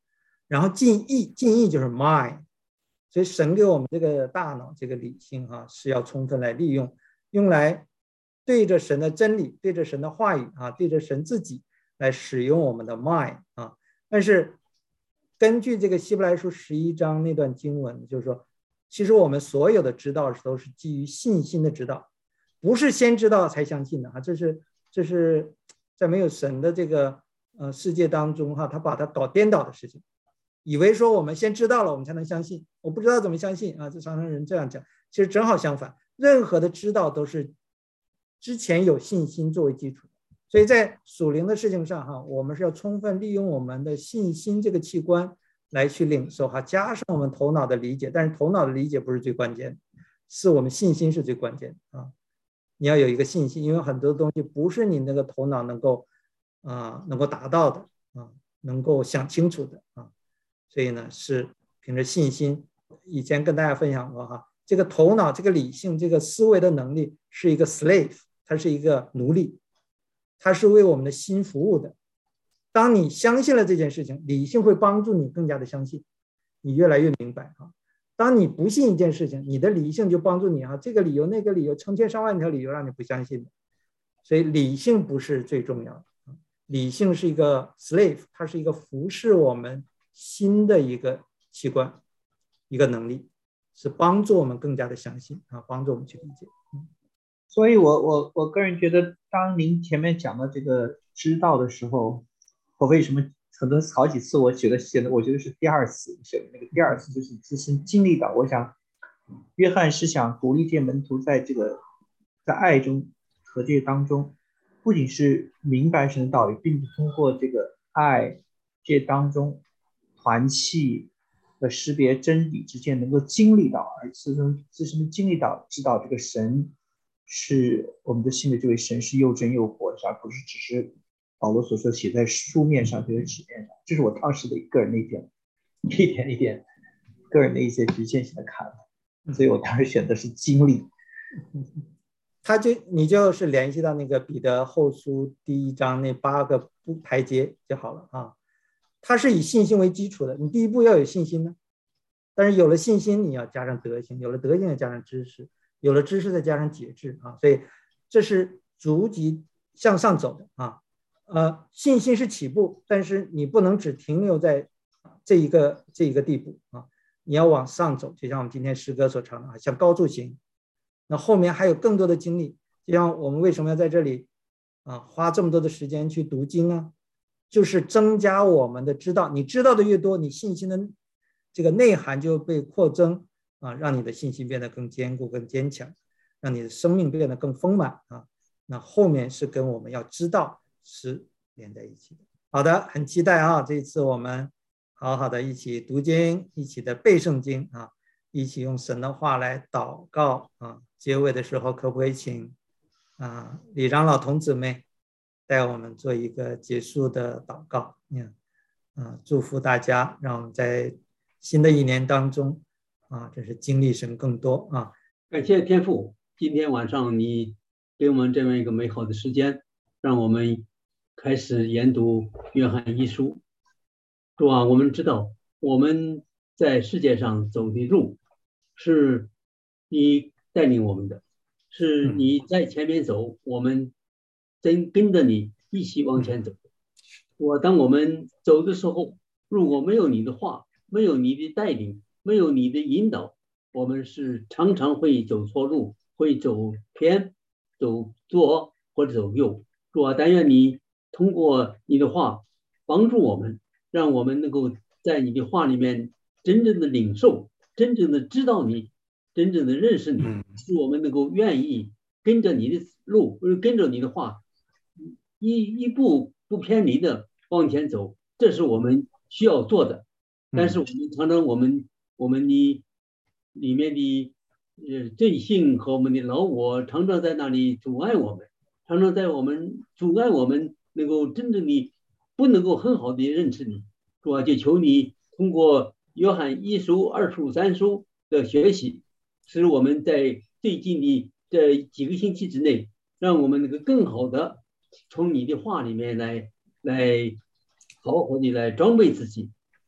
然后进意，进意就是 mind， 所以神给我们这个大脑这个理性啊是要充分来利用，用来对着神的真理，对着神的话语啊，对着神自己来使用我们的 mind 啊。但是根据这个希伯来书十一章那段经文，就是说其实我们所有的知道都是基于信心的知道，不是先知道才相信的啊，这是这是在没有神的这个呃世界当中哈，他把它搞颠倒的事情，以为说我们先知道了我们才能相信，我不知道怎么相信啊，这常常人这样讲，其实正好相反，任何的知道都是之前有信心作为基础，所以在属灵的事情上哈，我们是要充分利用我们的信心这个器官来去领受哈，加上我们头脑的理解，但是头脑的理解不是最关键，是我们信心是最关键啊。你要有一个信心，因为很多东西不是你那个头脑能够啊、呃、能够达到的啊，能够想清楚的啊，所以呢是凭着信心。以前跟大家分享过哈，这个头脑、这个理性、这个思维的能力是一个 slave， 它是一个奴隶，它是为我们的心服务的。当你相信了这件事情，理性会帮助你更加的相信，你越来越明白啊。当你不信一件事情，你的理性就帮助你啊，这个理由那个理由，成千上万条理由让你不相信的。所以理性不是最重要的，理性是一个 slave， 它是一个服侍我们心的一个器官，一个能力，是帮助我们更加的相信啊，帮助我们去理解。嗯、 所以我我我个人觉得，当您前面讲到这个知道的时候，我为什么很多好几次我觉得写的，我觉得是第二次写的那个第二次就是自身经历到，我想约翰是想鼓励这些门徒在这个在爱中和这个当中，不仅是明白神的道理，并且通过这个爱这当中团契和识别真理之间能够经历到，而自身自身的经历到，知道这个神是我们的信的这位神是又真又活的，而不是只是保罗所说写在书面上，写在纸面上。这是我当时的个人的一点一点一点个人的一些局限性的看法，所以我当时选的是经历。 他就你就是联系到那个彼得后书第一章那八个步台阶就好了啊。它是以信心为基础的，你第一步要有信心呢，但是有了信心，你要加上德行，有了德行要加上知识，有了知识再加上节制啊，所以这是逐级向上走的啊。呃，信心是起步，但是你不能只停留在这一个这一个地步啊，你要往上走，就像我们今天诗歌所唱的啊，向高处行。那后面还有更多的经历，就像我们为什么要在这里啊花这么多的时间去读经啊，就是增加我们的知道，你知道的越多，你信心的这个内涵就被扩增啊，让你的信心变得更坚固、更坚强，让你的生命变得更丰满啊。那后面是跟我们要知道是连在一起的。好的，很期待啊，这一次我们好好的一起读经，一起的背圣经啊，一起用神的话来祷告啊。结尾的时候可不可以请啊李长老同姊妹带我们做一个结束的祷告？嗯，啊，祝福大家，让我们在新的一年当中啊，这是经历神更多啊。 感谢天父，今天晚上你给我们这么一个美好的时间，让我们开始研读约翰一书。主啊，我们知道我们在世界上走的路是你带领我们的，是你在前面走，我们真跟着你一起往前走。我当我们走的时候，如果没有你的话，没有你的带领，没有你的引导，我们是常常会走错路，会走偏，走左或者走右。主啊，但愿你通过你的话帮助我们，让我们能够在你的话里面真正的领受，真正的知道你，真正的认识你，使我们能够愿意跟着你的路，跟着你的话，一一步不偏离的往前走，这是我们需要做的。但是我们常常我们我们的里面的呃罪性和我们的老我常常在那里阻碍我们，常常在我们阻碍我们能够真正的不能够很好的认识你。主啊，就求你通过约翰一书、二书、三书的学习，使我们在最近的这几个星期之内，让我们能够更好的从你的话里面来来好好的来装备自己，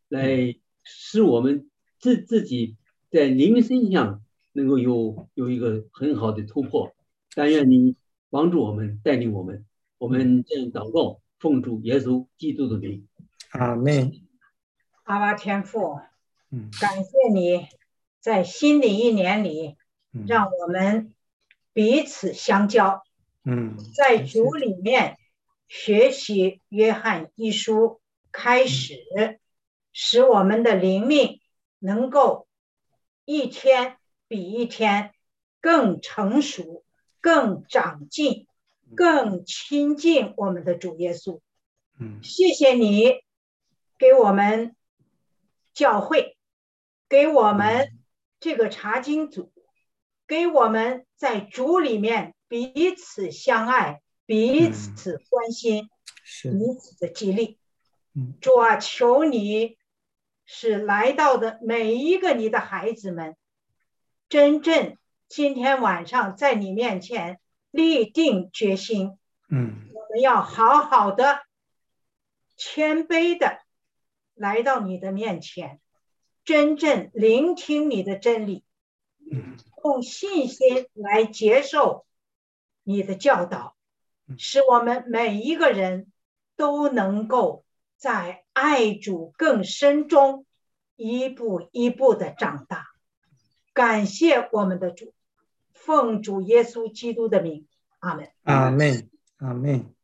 来使我们自自己在灵性上能够有有一个很好的突破。但愿你帮助我们，带领我们，我们这样祷告，奉主耶稣基督的名。 阿门。 阿爸天父，感谢你在新的一年里，让我们彼此相交， 嗯， 在主里面学习约翰一书，开始使我们的灵命能够一天比一天更成熟，更长进，更亲近我们的主耶稣。 嗯， 谢谢你给我们教会，给我们这个查经组，给我们在主里面彼此相爱，彼此关心，彼此的激励。主啊，求你使来到的每一个你的孩子们，真正今天晚上在你面前立定决心， 嗯， 我们要好好的谦卑的来到你的面前，真正聆听你的真理，用信心来接受你的教导，使我们每一个人都能够在爱主更深中一步一步的长大。感谢我们的主，奉主耶稣基督的名，阿门。 阿门，阿门。